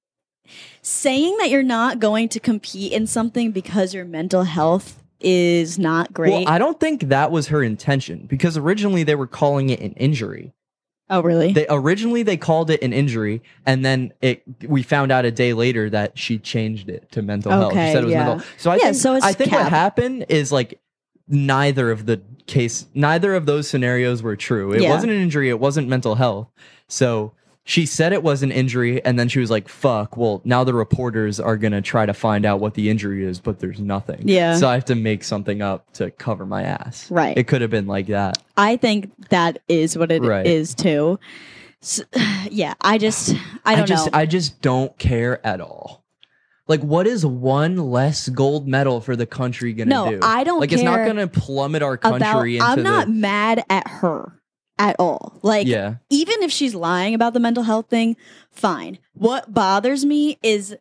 saying that you're not going to compete in something because your mental health is not great. Well, I don't think that was her intention because originally they were calling it an injury. oh, really? They originally they called it an injury, and then it we found out a day later that she changed it to mental health. She Okay, said it was yeah. mental. So I Yeah, think so it's I think what cap. happened is like neither of the case, neither of those scenarios were true. It Yeah. wasn't an injury. It wasn't mental health. So she said it was an injury, and then she was like, "Fuck." Well, now the reporters are gonna try to find out what the injury is, but there's nothing. Yeah. So I have to make something up to cover my ass. Right. It could have been like that. I think that is what it is Right. too. So, yeah, I just I don't just know. I just don't care at all. Like, what is one less gold medal for the country gonna No, do? I don't like it's not care gonna plummet our about country into I'm not the mad at her at all. Like yeah even if she's lying about the mental health thing, fine. What bothers me is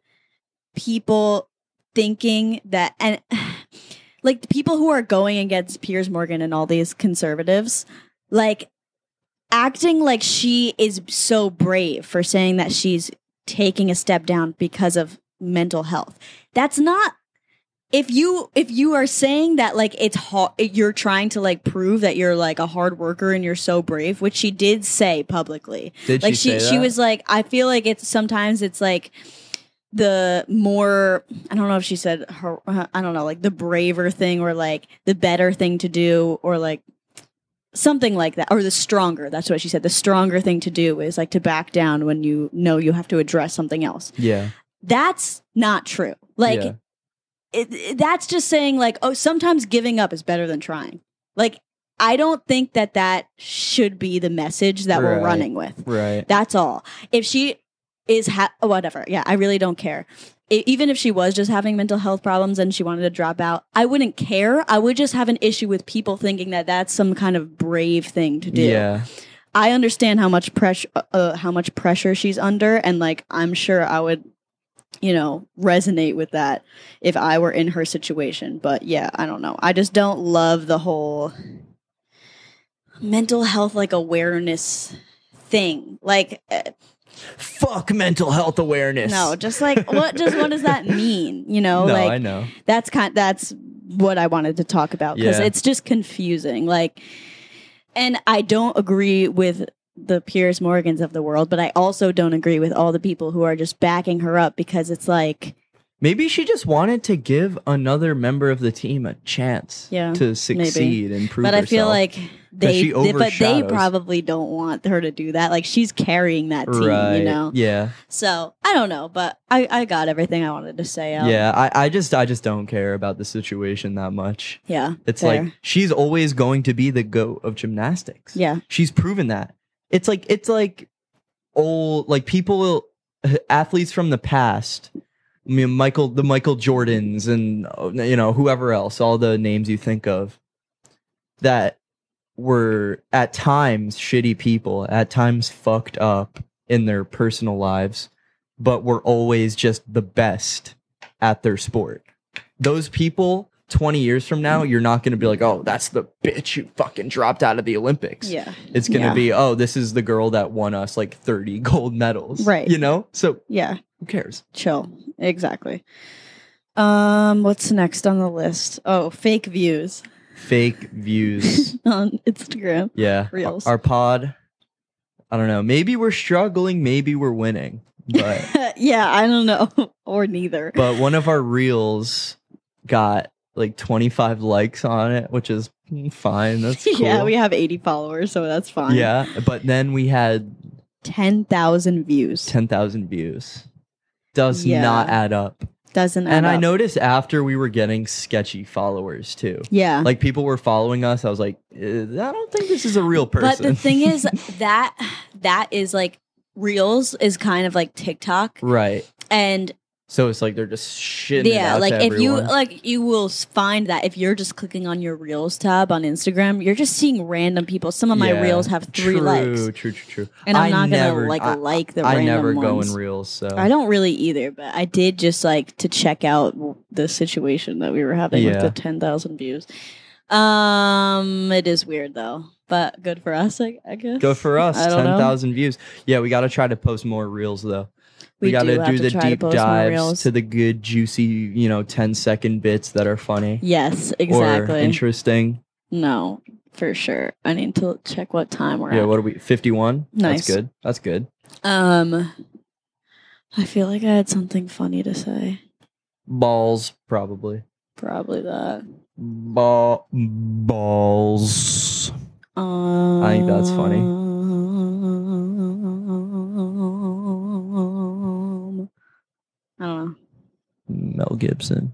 people thinking that and like the people who are going against Piers Morgan and all these conservatives, like acting like she is so brave for saying that she's taking a step down because of mental health. That's not if you if you are saying that like it's hard, you're trying to like prove that you're like a hard worker and you're so brave, which she did say publicly. did Like she she say she that? was like, I feel like it's sometimes it's like the more I don't know if she said her I don't know like the braver thing or like the better thing to do or like something like that or the stronger that's what she said the stronger thing to do is like to back down when you know you have to address something else. yeah That's not true. Like yeah. it, it- that's just saying like oh sometimes giving up is better than trying. Like I don't think that that should be the message that we're Right. running with. right That's all. If she is ha- whatever, yeah, I really don't care. I- even if she was just having mental health problems and she wanted to drop out, I wouldn't care. I would just have an issue with people thinking that that's some kind of brave thing to do. yeah I understand how much pressure, uh, how much pressure she's under, and like I'm sure I would, you know, resonate with that if I were in her situation. But yeah, I don't know. I just don't love the whole mental health like awareness thing. Like, uh, fuck mental health awareness. no, just like what? Just what does that mean? You know, no like I know that's kind. That's what I wanted to talk about because Yeah. it's just confusing. Like, and I don't agree with the Piers Morgans of the world, but I also don't agree with all the people who are just backing her up because it's like, maybe she just wanted to give another member of the team a chance Yeah, to succeed and prove but I feel herself. like they, she they- but they overshadows. probably don't want her to do that. Like she's carrying that team, right you know. yeah So I don't know, but I, I got everything I wanted to say out. yeah I, I just I just don't care about the situation that much. yeah. It's fair. like she's always going to be the goat of gymnastics. yeah, She's proven that. It's like it's like old like people athletes from the past. I mean Michael the Michael Jordans and uh, you know whoever else, all the names you think of that were at times shitty people, at times fucked up in their personal lives, but were always just the best at their sport. Those people twenty years from now, you're not going to be like, oh, that's the bitch who fucking dropped out of the Olympics. yeah, It's going to Yeah. be, oh, this is the girl that won us like thirty gold medals. Right. You know? So yeah. who cares? Chill. Exactly. Um, what's next on the list? Oh, fake views Fake views. on Instagram. Yeah. Reels. Our, our pod, I don't know. Maybe we're struggling. Maybe we're winning. But yeah, I don't know. Or neither. but one of our reels got like twenty-five likes on it, which is fine. That's cool. Yeah, we have eighty followers, so that's fine. Yeah, but then we had ten thousand views. ten thousand views. Does Yeah. not add up. Doesn't add And I up. noticed after we were getting sketchy followers too. Yeah. Like people were following us. I was like, eh, I don't think this is a real person. But the thing is that that is like Reels is kind of like TikTok. right. And So it's like they're just shitting it yeah, out like to if you everyone. like you will find that if you're just clicking on your Reels tab on Instagram, you're just seeing random people. Some of my Yeah, Reels have three true, likes. True, true, true. And I'm I not gonna never- like I, like the I random never go ones. in reels, so I don't really either, but I did just like to check out the situation that we were having Yeah. with the ten thousand views. Um, it is weird though, but good for us, I, I guess. go for us. I Ten don't know. thousand views. Yeah, we got to try to post more reels though. We, We got do to have do to the try to deep post more dives reels. to the good, juicy, you know, ten second bits that are funny Yes, or exactly. interesting. No, for sure. I need to check what time we're Yeah, at. what are we? fifty-one. Nice. That's good. That's good. Um, I feel like I had something funny to say. Balls, probably. Probably that. Ball balls. Um, I think that's funny. I don't know. Mel Gibson.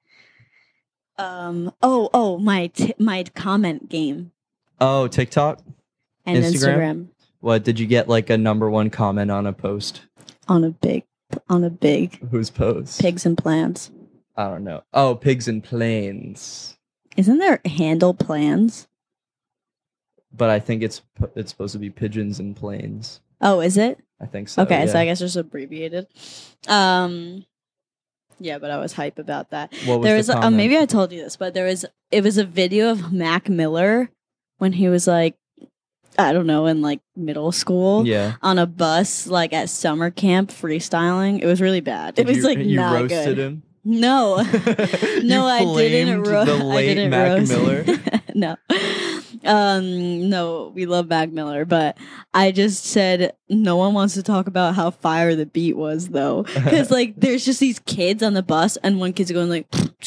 Um. Oh. Oh. My t- my comment game Oh, TikTok. and Instagram? Instagram? What did you get? Like a number one comment on a post? on a big on a big Whose post? pigs and plans. I don't know. Oh, pigs and planes. Isn't there handle plans? But I think it's it's supposed to be pigeons and planes. Oh, is it? I think so. Okay, so yeah. I guess just abbreviated. Um. Yeah, but I was hype about that. What was there the was, uh, comment? maybe I told you this, but there was, it was a video of Mac Miller when he was like, I don't know, in like middle school Yeah. on a bus, like at summer camp freestyling. It was really bad. Did it was you, like you not roasted good. him. No, no, You I didn't. flamed Ro- the I late didn't Mac roast- Miller. no, um, no, we love Mac Miller, but I just said no one wants to talk about how fire the beat was, though, because like there's just these kids on the bus, and one kid's going like,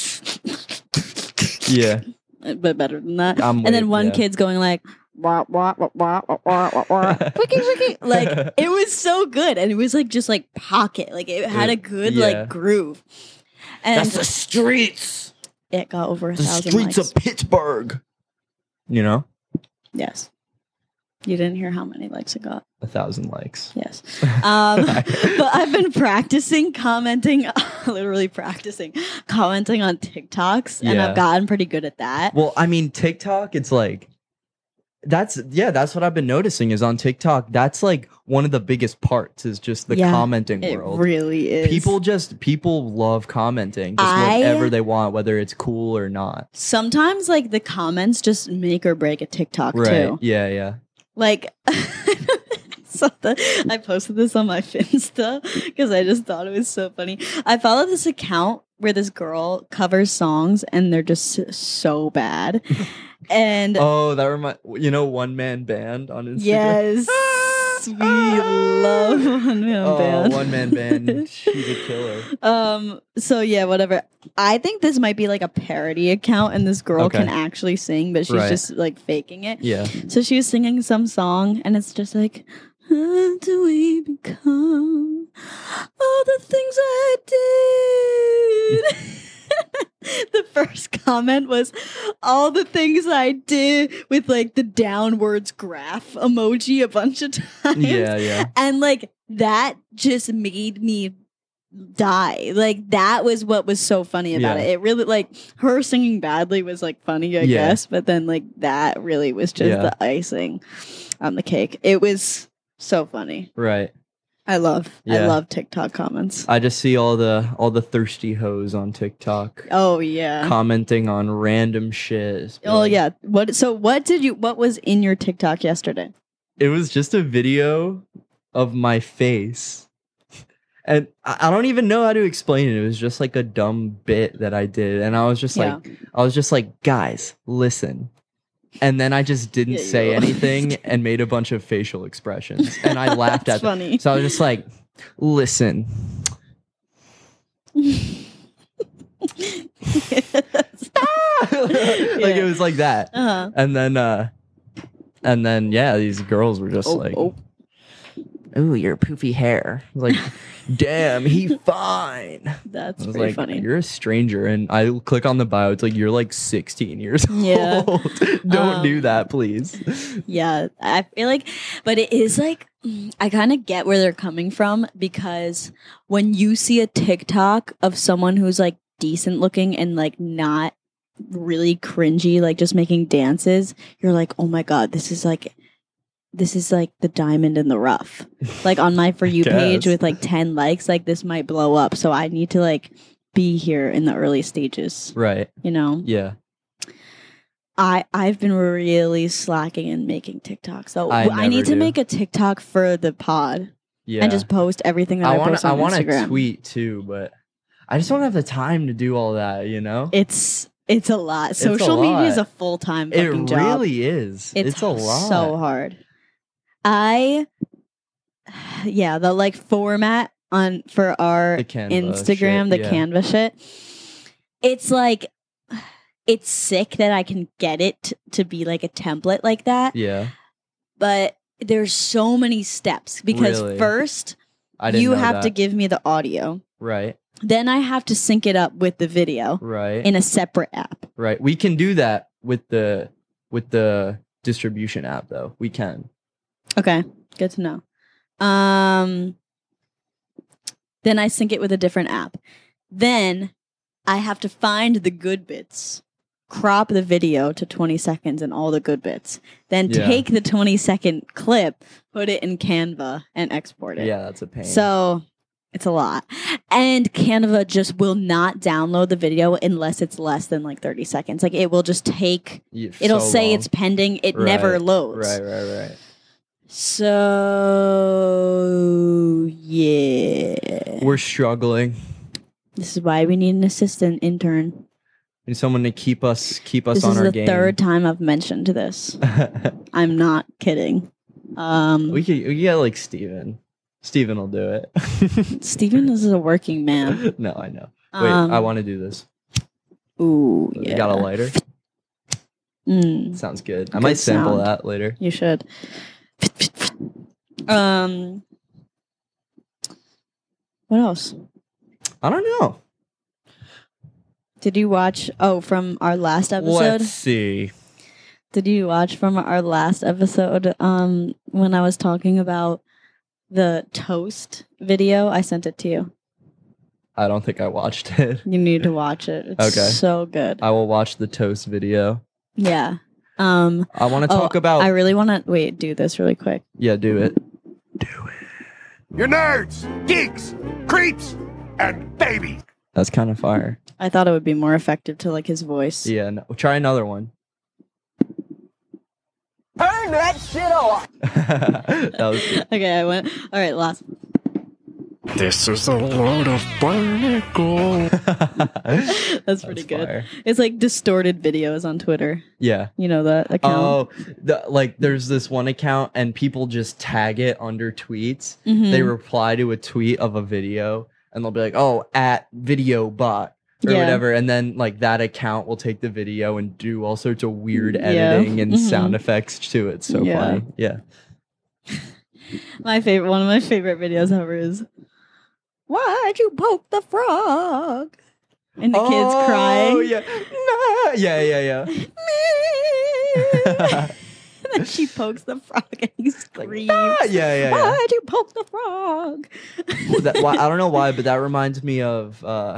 Yeah. but better than that, I'm and then with- one yeah. kid's going like. Wah, wah, wah, wah, wah, wah, wah, wah. Wiki, wiki. Like it was so good, and it was like just like pocket, like it had a good Yeah. like groove, and That's the streets. it got over a The thousand streets likes. of Pittsburgh. You know, Yes, you didn't hear how many likes it got. a thousand likes. Yes, um, but I've been practicing commenting, literally practicing commenting on TikToks, and Yeah. I've gotten pretty good at that. Well, I mean, TikTok, it's like that's yeah, that's what I've been noticing is on TikTok, that's like one of the biggest parts is just the Yeah, commenting It world. really is. People just people love commenting, just I- whatever they want, whether it's cool or not. sometimes like the comments just make or break a TikTok Right. too. Yeah, yeah. Like, so the, I posted this on my Finsta because I just thought it was so funny. I follow this account where this girl covers songs and they're just s- so bad. And Oh, that remind you know One Man Band on Instagram. yes, we love One Man Oh, Band. One Man Band. She's a killer. Um. So yeah, whatever. I think this might be like a parody account, and this girl Okay. can actually sing, but she's Right. just like faking it. Yeah. So she was singing some song, and it's just like, how do we become all the things I did? The first comment was all the things I did with like the downwards graph emoji a bunch of times. Yeah, yeah. And like that just made me die. Like that was what was so funny about Yeah. it. It really like her singing badly was like funny, I Yeah. guess, but then like that really was just Yeah. the icing on the cake. It was so funny. Right. I love I Yeah. love TikTok comments. I just see all the all the thirsty hoes on TikTok Oh yeah. commenting on random shit. It's Oh like- yeah. What so what did you what was in your TikTok yesterday? It was just a video of my face. And I I don't even know how to explain it. It was just like a dumb bit that I did. And I was just Yeah. like I was just like, guys, listen. and then I just didn't Yeah, you say will. anything and made a bunch of facial expressions, and I laughed That's at them. funny. So I was just like, "Listen." Like it was like that. Uh-huh. And then uh and then yeah, these girls were just Oh, like, oh. "Ooh, your poofy hair." I was like, "Damn, he fine." That's I was pretty like, funny. "You're a stranger," and I click on the bio. It's like, "You're like sixteen years Yeah. old. Don't do Um, that, please." Yeah, I feel like, but it is like, I kind of get where they're coming from because when you see a TikTok of someone who's like decent looking and like not really cringy, like just making dances, you're like, oh my God, this is like, this is like the diamond in the rough. Like on my For You page Guess. with like ten likes, like this might blow up. So I need to like be here in the early stages, Right. you know? Yeah. I I've been really slacking in making TikToks. So I I, need never to do. make a TikTok for the pod Yeah. and just post everything that I, I want post to I on want to Instagram. tweet too, but I just don't have the time to do all that, you know? It's it's a lot. a Social media is a lot. full time It fucking job. really is. It's, It's, a lot. so hard. I yeah, the like format on for our The Canva Instagram, shit, the yeah. Canva shit. It's like it's sick that I can get it t- to be like a template like that. Yeah. But there's so many steps because Really? first I didn't you know have that. to give me the audio. Right. Then I have to sync it up with the video Right. in a separate app. Right. We can do that with the with the distribution app though. We can. Okay, good to know. Um, then I sync it with a different app. Then I have to find the good bits, crop the video to twenty seconds and all the good bits. Then Yeah. take the twenty second clip, put it in Canva, and export it. Yeah, that's a pain. So it's a lot. And Canva just will not download the video unless it's less than like thirty seconds. Like it will just take, Yeah, it'll so say long. it's pending. It never Right, loads. Right, right, right. So yeah, We're struggling. this is why we need an assistant intern. We need someone to keep us keep us This on is our the game. third time I've mentioned this. I'm not kidding. Um, we could we could get like Steven. Steven will do it. Steven is a working man. No, I know. Wait, Um, I want to do this. Ooh, You yeah. got a lighter? Mm, Sounds good. I Good might sample sound. that later. you should. Um, what else? I don't know. Did you watch? Oh, from our last episode. Let's see. Did you watch from our last episode? Um, when I was talking about the toast video, I sent it to you. I don't think I watched it. You need to watch it. It's Okay. so good. I will watch the toast video. Yeah. Um, I want to oh, talk about. I really want to wait. Do this really quick. yeah, do it. You're nerds, geeks, creeps, and babies. That's kind of fire. I thought it would be more effective to like his voice. Yeah, no, try another one. Turn that shit off. That was good. Okay, I went. All right, last. This is a load of barnacle. That's pretty good. fire. It's like distorted videos on Twitter. Yeah. You know that account. Oh, the, like there's this one account and people just tag it under tweets. Mhm. They reply to a tweet of a video and they'll be like, "Oh, at video bot." Or Yeah. whatever, and then like that account will take the video and do all sorts of weird Yeah. editing and Mhm. sound effects to it. So Yeah. funny, yeah. My favorite, one of my favorite videos ever is, "Why'd you poke the frog?" And the kids Oh, crying. yeah, Nah. yeah, yeah, yeah. And then she pokes the frog and he screams. Ah, yeah, yeah, yeah. Why'd you poke the frog? Well, that, why, I don't know why, but that reminds me of. Uh,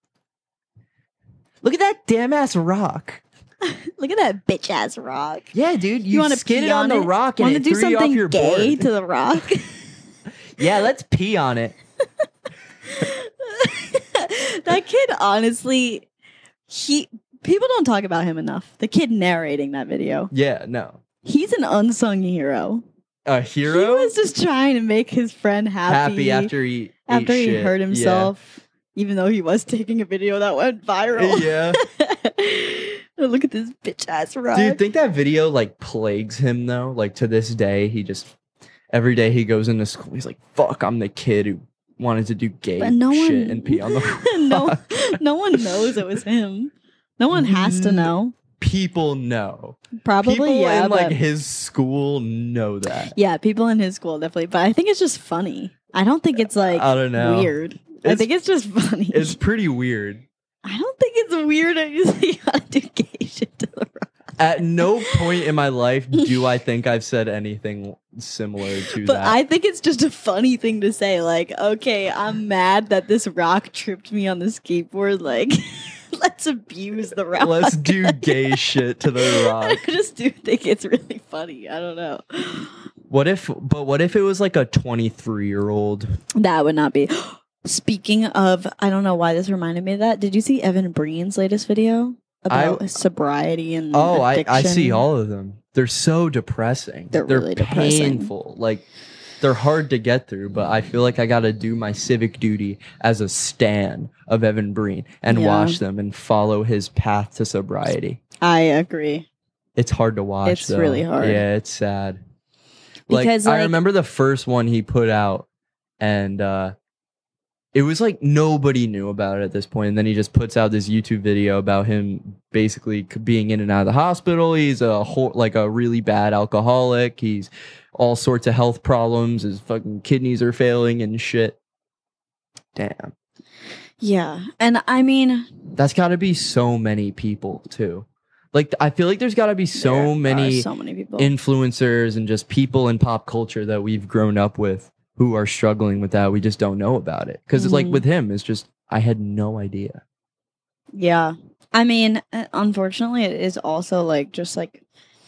look at that damn ass rock. Look at that bitch ass rock. Yeah, dude, you, wanna skidded pee on, the it? rock and Wanna it do threw you off something your gay board. to the rock? Yeah, let's pee on it. That kid, honestly, he people don't talk about him enough. The kid narrating that video, Yeah, no. he's an unsung hero. A He hero was just trying to make his friend happy, happy after he after ate he shit. hurt Yeah. himself, even though he was taking a video that went viral. Yeah. Look at this bitch ass rock. Do you think that video like plagues him though? Like to this day, he just every day he goes into school, he's like, "Fuck, I'm the kid who wanted to do gay But no shit one- and pee on the no, rock." no one knows it was him. No one has to know. People know. Probably, People yeah. in like but, his school know that. yeah, people in his school definitely. But I think it's just funny. I don't think it's like I don't know. weird. I It's- think it's just funny. It's pretty weird. I don't think it's weird. I just think you gotta do gay shit to the rock. At no point in my life do I think I've said anything similar to But that. I think it's just a funny thing to say. Like, okay, I'm mad that this rock tripped me on the skateboard. Like, let's abuse the rock. Let's do gay shit to the rock. I just do think it's really funny. I don't know. What if, but what if it was like a twenty-three year old? That would not be. Speaking of, I don't know why this reminded me of that. Did you see Evan Breen's latest video about I- sobriety and Oh, I, addiction? I see all of them. They're so depressing. They're really depressing. painful. Like, they're hard to get through, but I feel like I got to do my civic duty as a stan of Evan Breen and Yeah. watch them and follow his path to sobriety. I agree. It's hard to watch. It's though. really hard. Yeah, it's sad. Like, Because, I like- remember the first one he put out, and uh, it was like nobody knew about it at this point. And then he just puts out this YouTube video about him basically c- being in and out of the hospital. He's a whole, like a really bad alcoholic. He's all sorts of health problems. His fucking kidneys are failing and shit. Damn, Yeah. And I mean, that's got to be so many people too. Like, I feel like there's got to be so there many are so many people. influencers and just people in pop culture that we've grown up with who are struggling with that. We just don't know about it because it's like Mhm. with him, it's just I had no idea. Yeah. I mean, uh, unfortunately, it is also like just like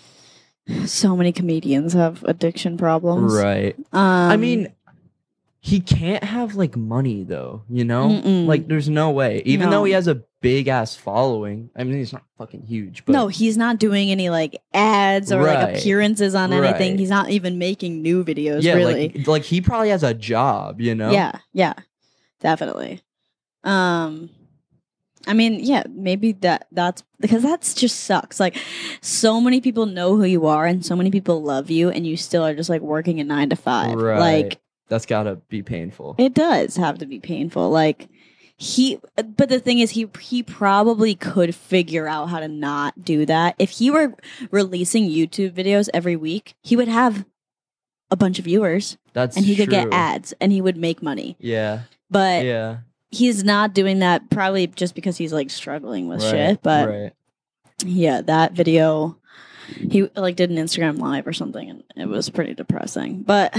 so many comedians have addiction problems. Right. Um, I mean, he can't have like money though, you know? Mm-mm. Like there's no way. Even No. though he has a big ass following. I mean, he's not fucking huge, but no, he's not doing any like ads or Right. like appearances on anything. Right. He's not even making new videos, yeah, really. like like he probably has a job, you know? Yeah, yeah, definitely. Um, I mean, yeah, maybe that that's because that's just sucks. Like, so many people know who you are, and so many people love you, and you still are just like working a nine to five. Right. Like, That's gotta be painful. it does have to be painful. Like he, but the thing is, he he probably could figure out how to not do that. If he were releasing YouTube videos every week, he would have a bunch of viewers, That's and he could get true. ads, and he would make money. Yeah. But Yeah. he's not doing that probably just because he's like struggling with Right, shit. But right. yeah, that video, he like did an Instagram live or something, and it was pretty depressing. But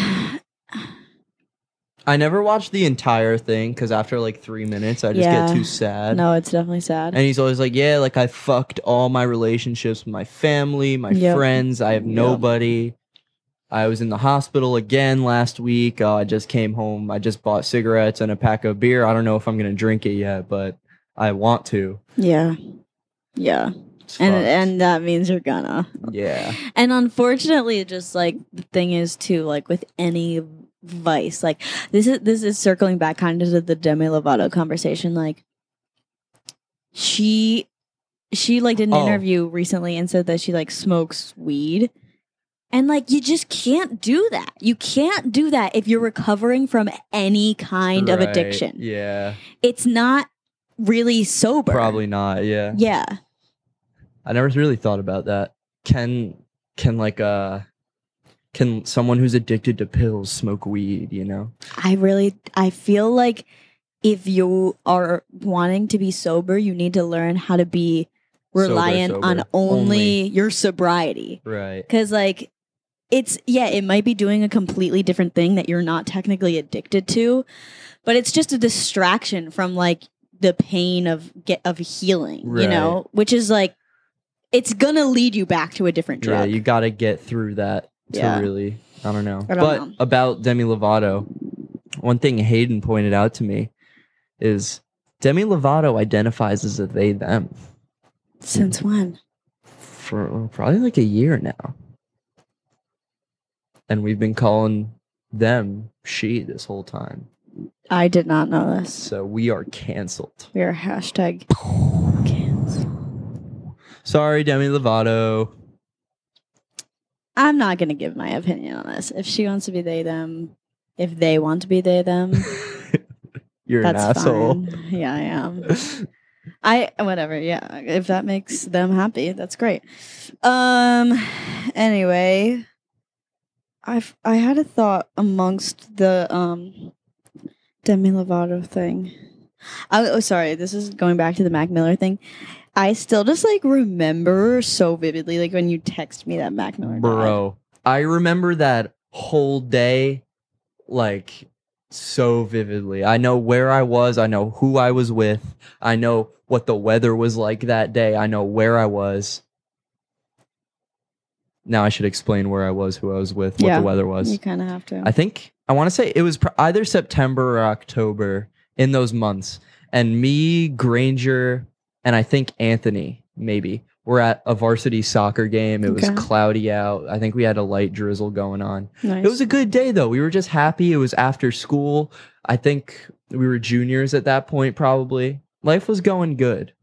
I never watched the entire thing because after like three minutes, I just Yeah. get too sad. no, it's definitely sad. And he's always like, yeah, like I fucked all my relationships with my family, my Yep. friends. I have Yep. nobody. I was in the hospital again last week. Uh, I just came home. I just bought cigarettes and a pack of beer. I don't know if I'm going to drink it yet, but I want to. Yeah, yeah, It's and fucked. and that means you're gonna. yeah. And unfortunately, just like the thing is too, like with any vice, like this is this is circling back kind of to the Demi Lovato conversation. Like she she like did an Oh. interview recently and said that she like smokes weed. And like you just can't do that. You can't do that if you're recovering from any kind of Right. addiction. Yeah. It's not really sober. Probably not. Yeah. Yeah. I never really thought about that. Can can like uh can someone who's addicted to pills smoke weed, you know? I really I feel like if you are wanting to be sober, you need to learn how to be Sober, reliant sober. on only, Only. your sobriety. Right. Cuz like it's yeah, it might be doing a completely different thing that you're not technically addicted to, but it's just a distraction from like the pain of get of healing, you Right. know, which is like it's going to lead you back to a different Yeah, drug. you got to get through that to Yeah. really, I don't know. I don't but know. about Demi Lovato, one thing Hayden pointed out to me is Demi Lovato identifies as a they them Since when? for probably like a year now. And we've been calling them she this whole time. I did not know this. So we are canceled. We are hashtag cancel. Sorry, Demi Lovato. I'm not gonna give my opinion on this. If she wants to be they them, if they want to be they them, You're that's an asshole. fine. Yeah, I am. I whatever. Yeah, if that makes them happy, that's great. Um. Anyway, I I had a thought amongst the um Demi Lovato thing. I, oh, sorry. This is going back to the Mac Miller thing. I still just like remember so vividly, like when you text me that Mac Miller died. Bro, I remember that whole day like so vividly. I know where I was. I know who I was with. I know what the weather was like that day. I know where I was. Now I should explain where I was, who I was with, what Yeah, the weather was. You kind of have to. I think, I want to say it was pr- either September or October in those months. And me, Granger, and I think Anthony, maybe, were at a varsity soccer game. It Okay. was cloudy out. I think we had a light drizzle going on. Nice. It was a good day, though. We were just happy. It was after school. I think we were juniors at that point, probably. Life was going good.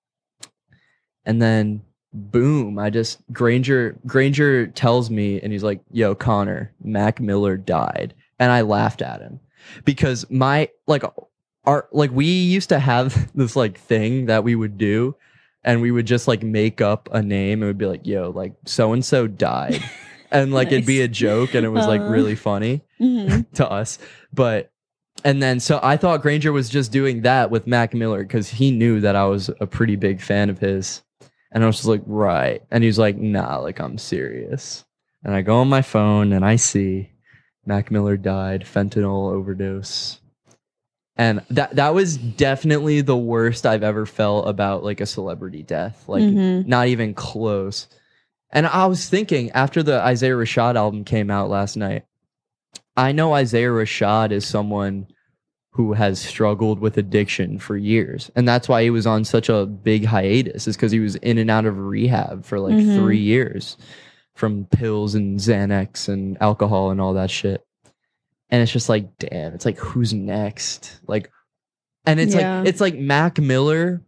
And then, boom, I just, Granger, Granger tells me, and he's like, yo, Connor, Mac Miller died. And I laughed at him. Because my, like, our, like, we used to have this, like, thing that we would do. And we would just, like, make up a name. And we'd be like, yo, like, so-and-so died. And, like, it'd be a joke. And it was, like, Uh. really funny Mhm. to us. But, and then, so I thought Granger was just doing that with Mac Miller because he knew that I was a pretty big fan of his. And I was just like, right. And he's like, nah, like, I'm serious. And I go on my phone and I see Mac Miller died, fentanyl overdose. And that that was definitely the worst I've ever felt about, like, a celebrity death. Like, Mhm. not even close. And I was thinking, after the Isaiah Rashad album came out last night, I know Isaiah Rashad is someone who has struggled with addiction for years. And that's why he was on such a big hiatus, is because he was in and out of rehab for like Mhm. three years from pills and Xanax and alcohol and all that shit. And it's just like, damn, it's like, who's next? Like, and it's Yeah. like, it's like Mac Miller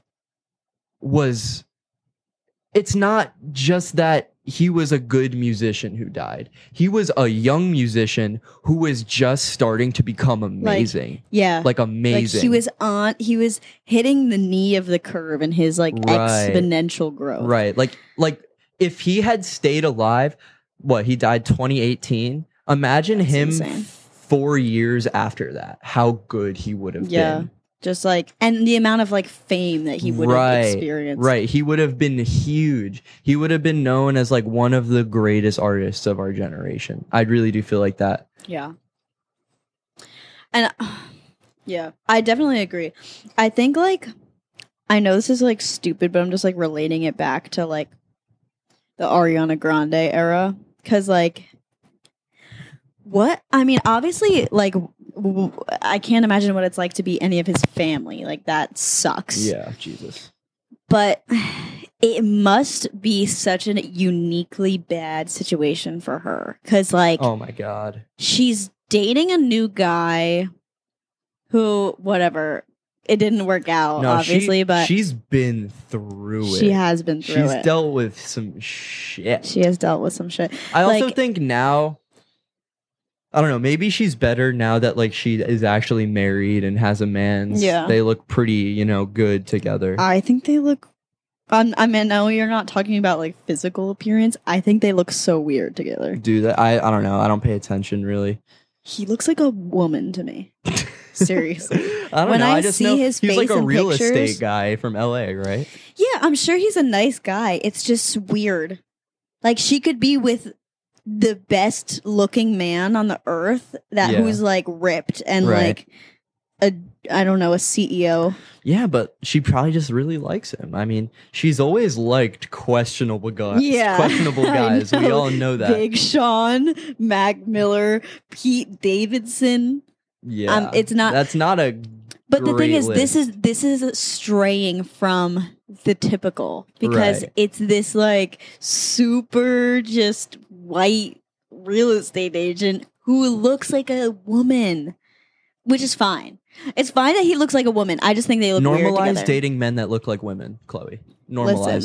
was, it's not just that he was a good musician who died. He was a young musician who was just starting to become amazing. Yeah. Like, amazing. Like he was on, he was hitting the knee of the curve in his like Right. exponential growth. Right. Like, like if he had stayed alive, what, he died twenty eighteen? Imagine That's him insane. four years after that, how good he would have Yeah. been. Just like, and the amount of like fame that he would Right, have experienced. Right. He would have been huge. He would have been known as like one of the greatest artists of our generation. I really do feel like that. Yeah. And uh, yeah, I definitely agree. I think like, I know this is like stupid, but I'm just like relating it back to like the Ariana Grande era. Cause like, what? I mean, obviously, like, w- I can't imagine what it's like to be any of his family. Like, that sucks. Yeah, Jesus. But it must be such a uniquely bad situation for her. Because, like, Oh my God. she's dating a new guy who, whatever, it didn't work out, No, obviously, she, but she's been through it. she has been through She's it. dealt with some shit. she has dealt with some shit. I also like- think now, I don't know, maybe she's better now that like she is actually married and has a man. Yeah. They look pretty, you know, good together. I think they look. Um, I mean, no, you're not talking about like physical appearance. I think they look so weird together. Do that. I, I don't know. I don't pay attention really. He looks like a woman to me. Seriously. I don't When know. I I just see know his he's like face a in real pictures- estate guy from L A, right? Yeah, I'm sure he's a nice guy. It's just weird. Like she could be with the best looking man on the earth that Yeah. who's like ripped and Right. like a I don't know, a C E O. Yeah, but she probably just really likes him. I mean, she's always liked questionable guys. Yeah. Questionable I guys. We know. all know that. Big Sean, Mac Miller, Pete Davidson. yeah. um, it's not- That's not a But the thing great is, this list. is this is straying from the typical because Right. it's this like super just white real estate agent who looks like a woman, which is fine. It's fine that he looks like a woman. I just think they look weird Normalize together. dating men that look like women, Chloe. Normalize Listen, it.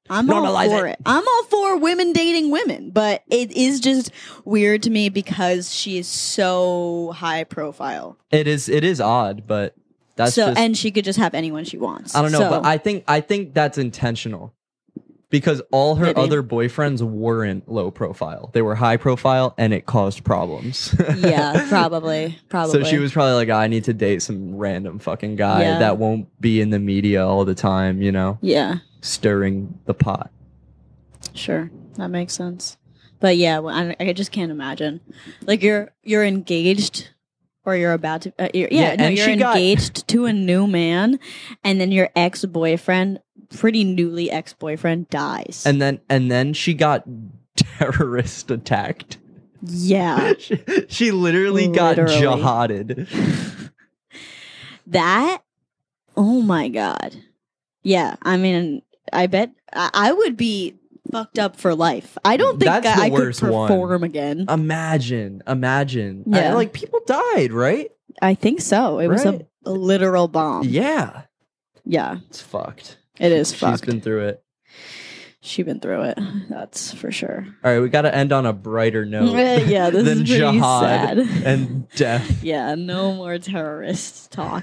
I'm all Normalize for it. it. I'm all for women dating women, but it is just weird to me because she is so high profile. It is it is odd, but that's so just and she could just have anyone she wants. I don't know, So, but I think I think that's intentional. Because all her Maybe. other boyfriends weren't low profile. They were high profile and it caused problems. yeah, probably, probably. So she was probably like, I need to date some random fucking guy Yeah. that won't be in the media all the time, you know, yeah, stirring the pot. sure, that makes sense. But yeah, well, I, I just can't imagine. Like you're you're engaged, or you're about to. Uh, you're, yeah, Yeah, no, and you're she got- engaged to a new man, and then your ex boyfriend, pretty newly ex boyfriend, dies. And then and then she got terrorist attacked. yeah, she, she literally got Literally. jihaded. that. Oh my god. Yeah, I mean, I bet I, I would be fucked up for life. I don't think That's I, the I could worst one. perform again. Imagine, imagine. Yeah. I- like people died, right? I think so. It was Right. a, a literal bomb. Yeah. Yeah, It's fucked. it is She's fucked. been through it. She been through it. That's for sure. All right, we got to end on a brighter note. Yeah, this than is pretty jihad sad. and death. Yeah, no more terrorist talk.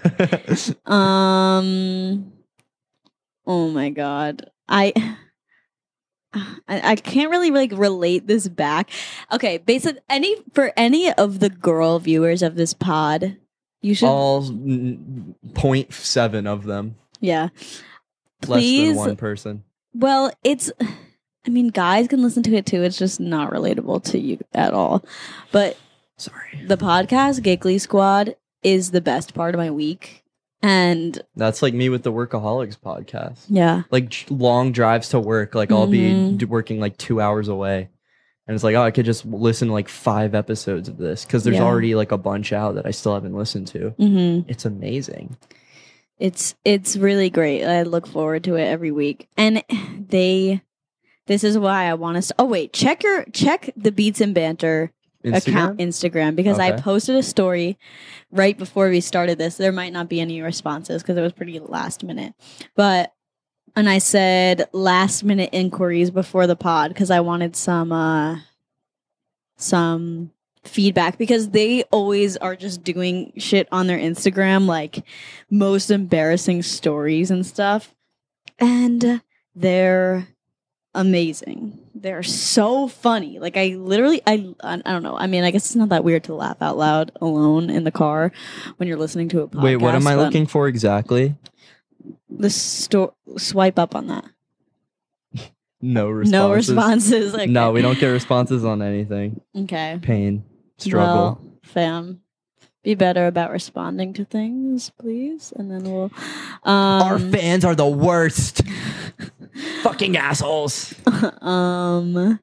um. Oh my god, I, I, I can't really like relate this back. Okay, basically, any for any of the girl viewers of this pod, you should. All mm, point seven of them. Yeah. Less Please. than one person. Well, it's. I mean, guys can listen to it too. It's just not relatable to you at all. But Sorry. the podcast, Giggly Squad, is the best part of my week. And That's like me with the Workaholics podcast. yeah, Like j- long drives to work. Like I'll be Mhm. d- working like two hours away. And it's like, oh, I could just listen to like five episodes of this because there's Yeah. already like a bunch out that I still haven't listened to. hmm It's amazing. it's it's really great. I look forward to it every week. And they, this is why I want us. To, oh wait, check your check the Beats and Banter account Instagram because I Okay. posted a story right before we started this. There might not be any responses because it was pretty last minute, but and I said last minute inquiries before the pod because I wanted some uh some feedback because they always are just doing shit on their Instagram like most embarrassing stories and stuff, and they're amazing. They're so funny. Like I literally, I, I don't know. I mean, I guess it's not that weird to laugh out loud alone in the car when you're listening to a podcast. Wait, what am I but looking for exactly? The sto- swipe up on that. No responses. No responses. Okay. No, we don't get responses on anything. Okay. Pain, struggle. Well, fam, be better about responding to things, please, and then we'll. Um, Our fans are the worst. Fucking assholes. um,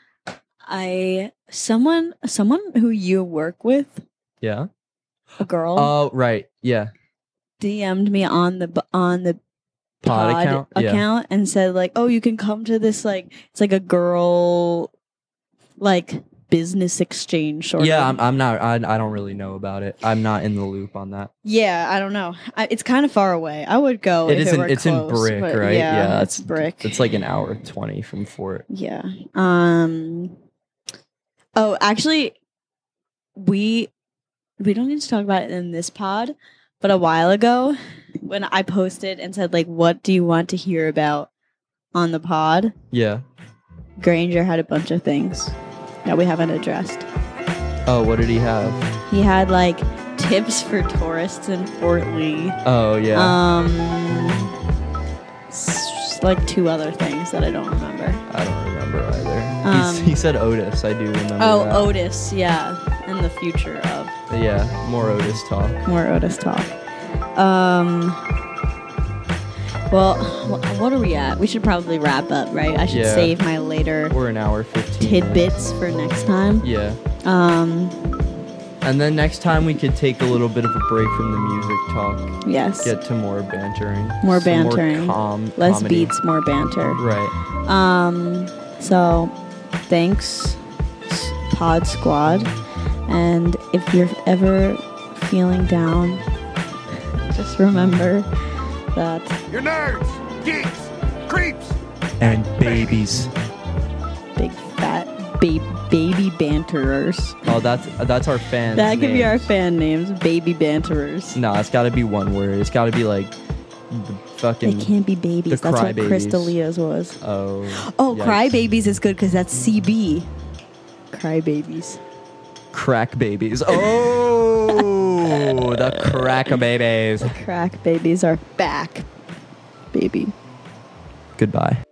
I someone someone who you work with, Yeah. a girl. Oh, right. Yeah. D M'd me on the bu- on the Pod pod, account? Yeah. account and said like, "Oh, you can come to this like it's like a girl like business exchange sort Yeah, of." I'm, I'm not. I, I don't really know about it. I'm not in the loop on that. Yeah, I don't know. I, it's kind of far away. I would go. It if is. it In, were it's in close, Brick, but right? Yeah, it's it's Brick. It's like an hour twenty from Fort. Yeah. Um. Oh, actually, we we don't need to talk about it in this pod, but a while ago, when I posted and said like, "What do you want to hear about on the pod?" Yeah. Granger had a bunch of things that we haven't addressed. Oh, what did he have? He had like tips for tourists in Fort Lee. Oh, yeah. Um, s- like two other things that I don't remember. I don't remember either. Um, He's, he said Otis. I do remember. Oh, that. Otis, yeah, and the future of Yeah, more Otis talk. more Otis talk. Um, well, wh- what are we at? We should probably wrap up, right? I should Yeah. save my later We're an hour fifteen. tidbits for next time. Yeah. Um, And then next time we could take a little bit of a break from the music talk. yes, Get to more bantering. More Some bantering. More calm. less comedy. beats, more banter. Right. Um, so thanks, S- Pod Squad. And if you're ever feeling down, just remember that You're nerds, geeks, creeps, and babies. Big fat ba- baby banterers. Oh, that's that's our fans. That could be our names. fan names. Baby banterers. No, it's got to be one word. It's got to be like the fucking. They can't be babies. the That's what crybabies. Crystalia's was. Oh. Oh, yikes. crybabies is good because that's C B. Crybabies. Crack babies. Oh, the crack babies. Crack babies are back, baby. Goodbye.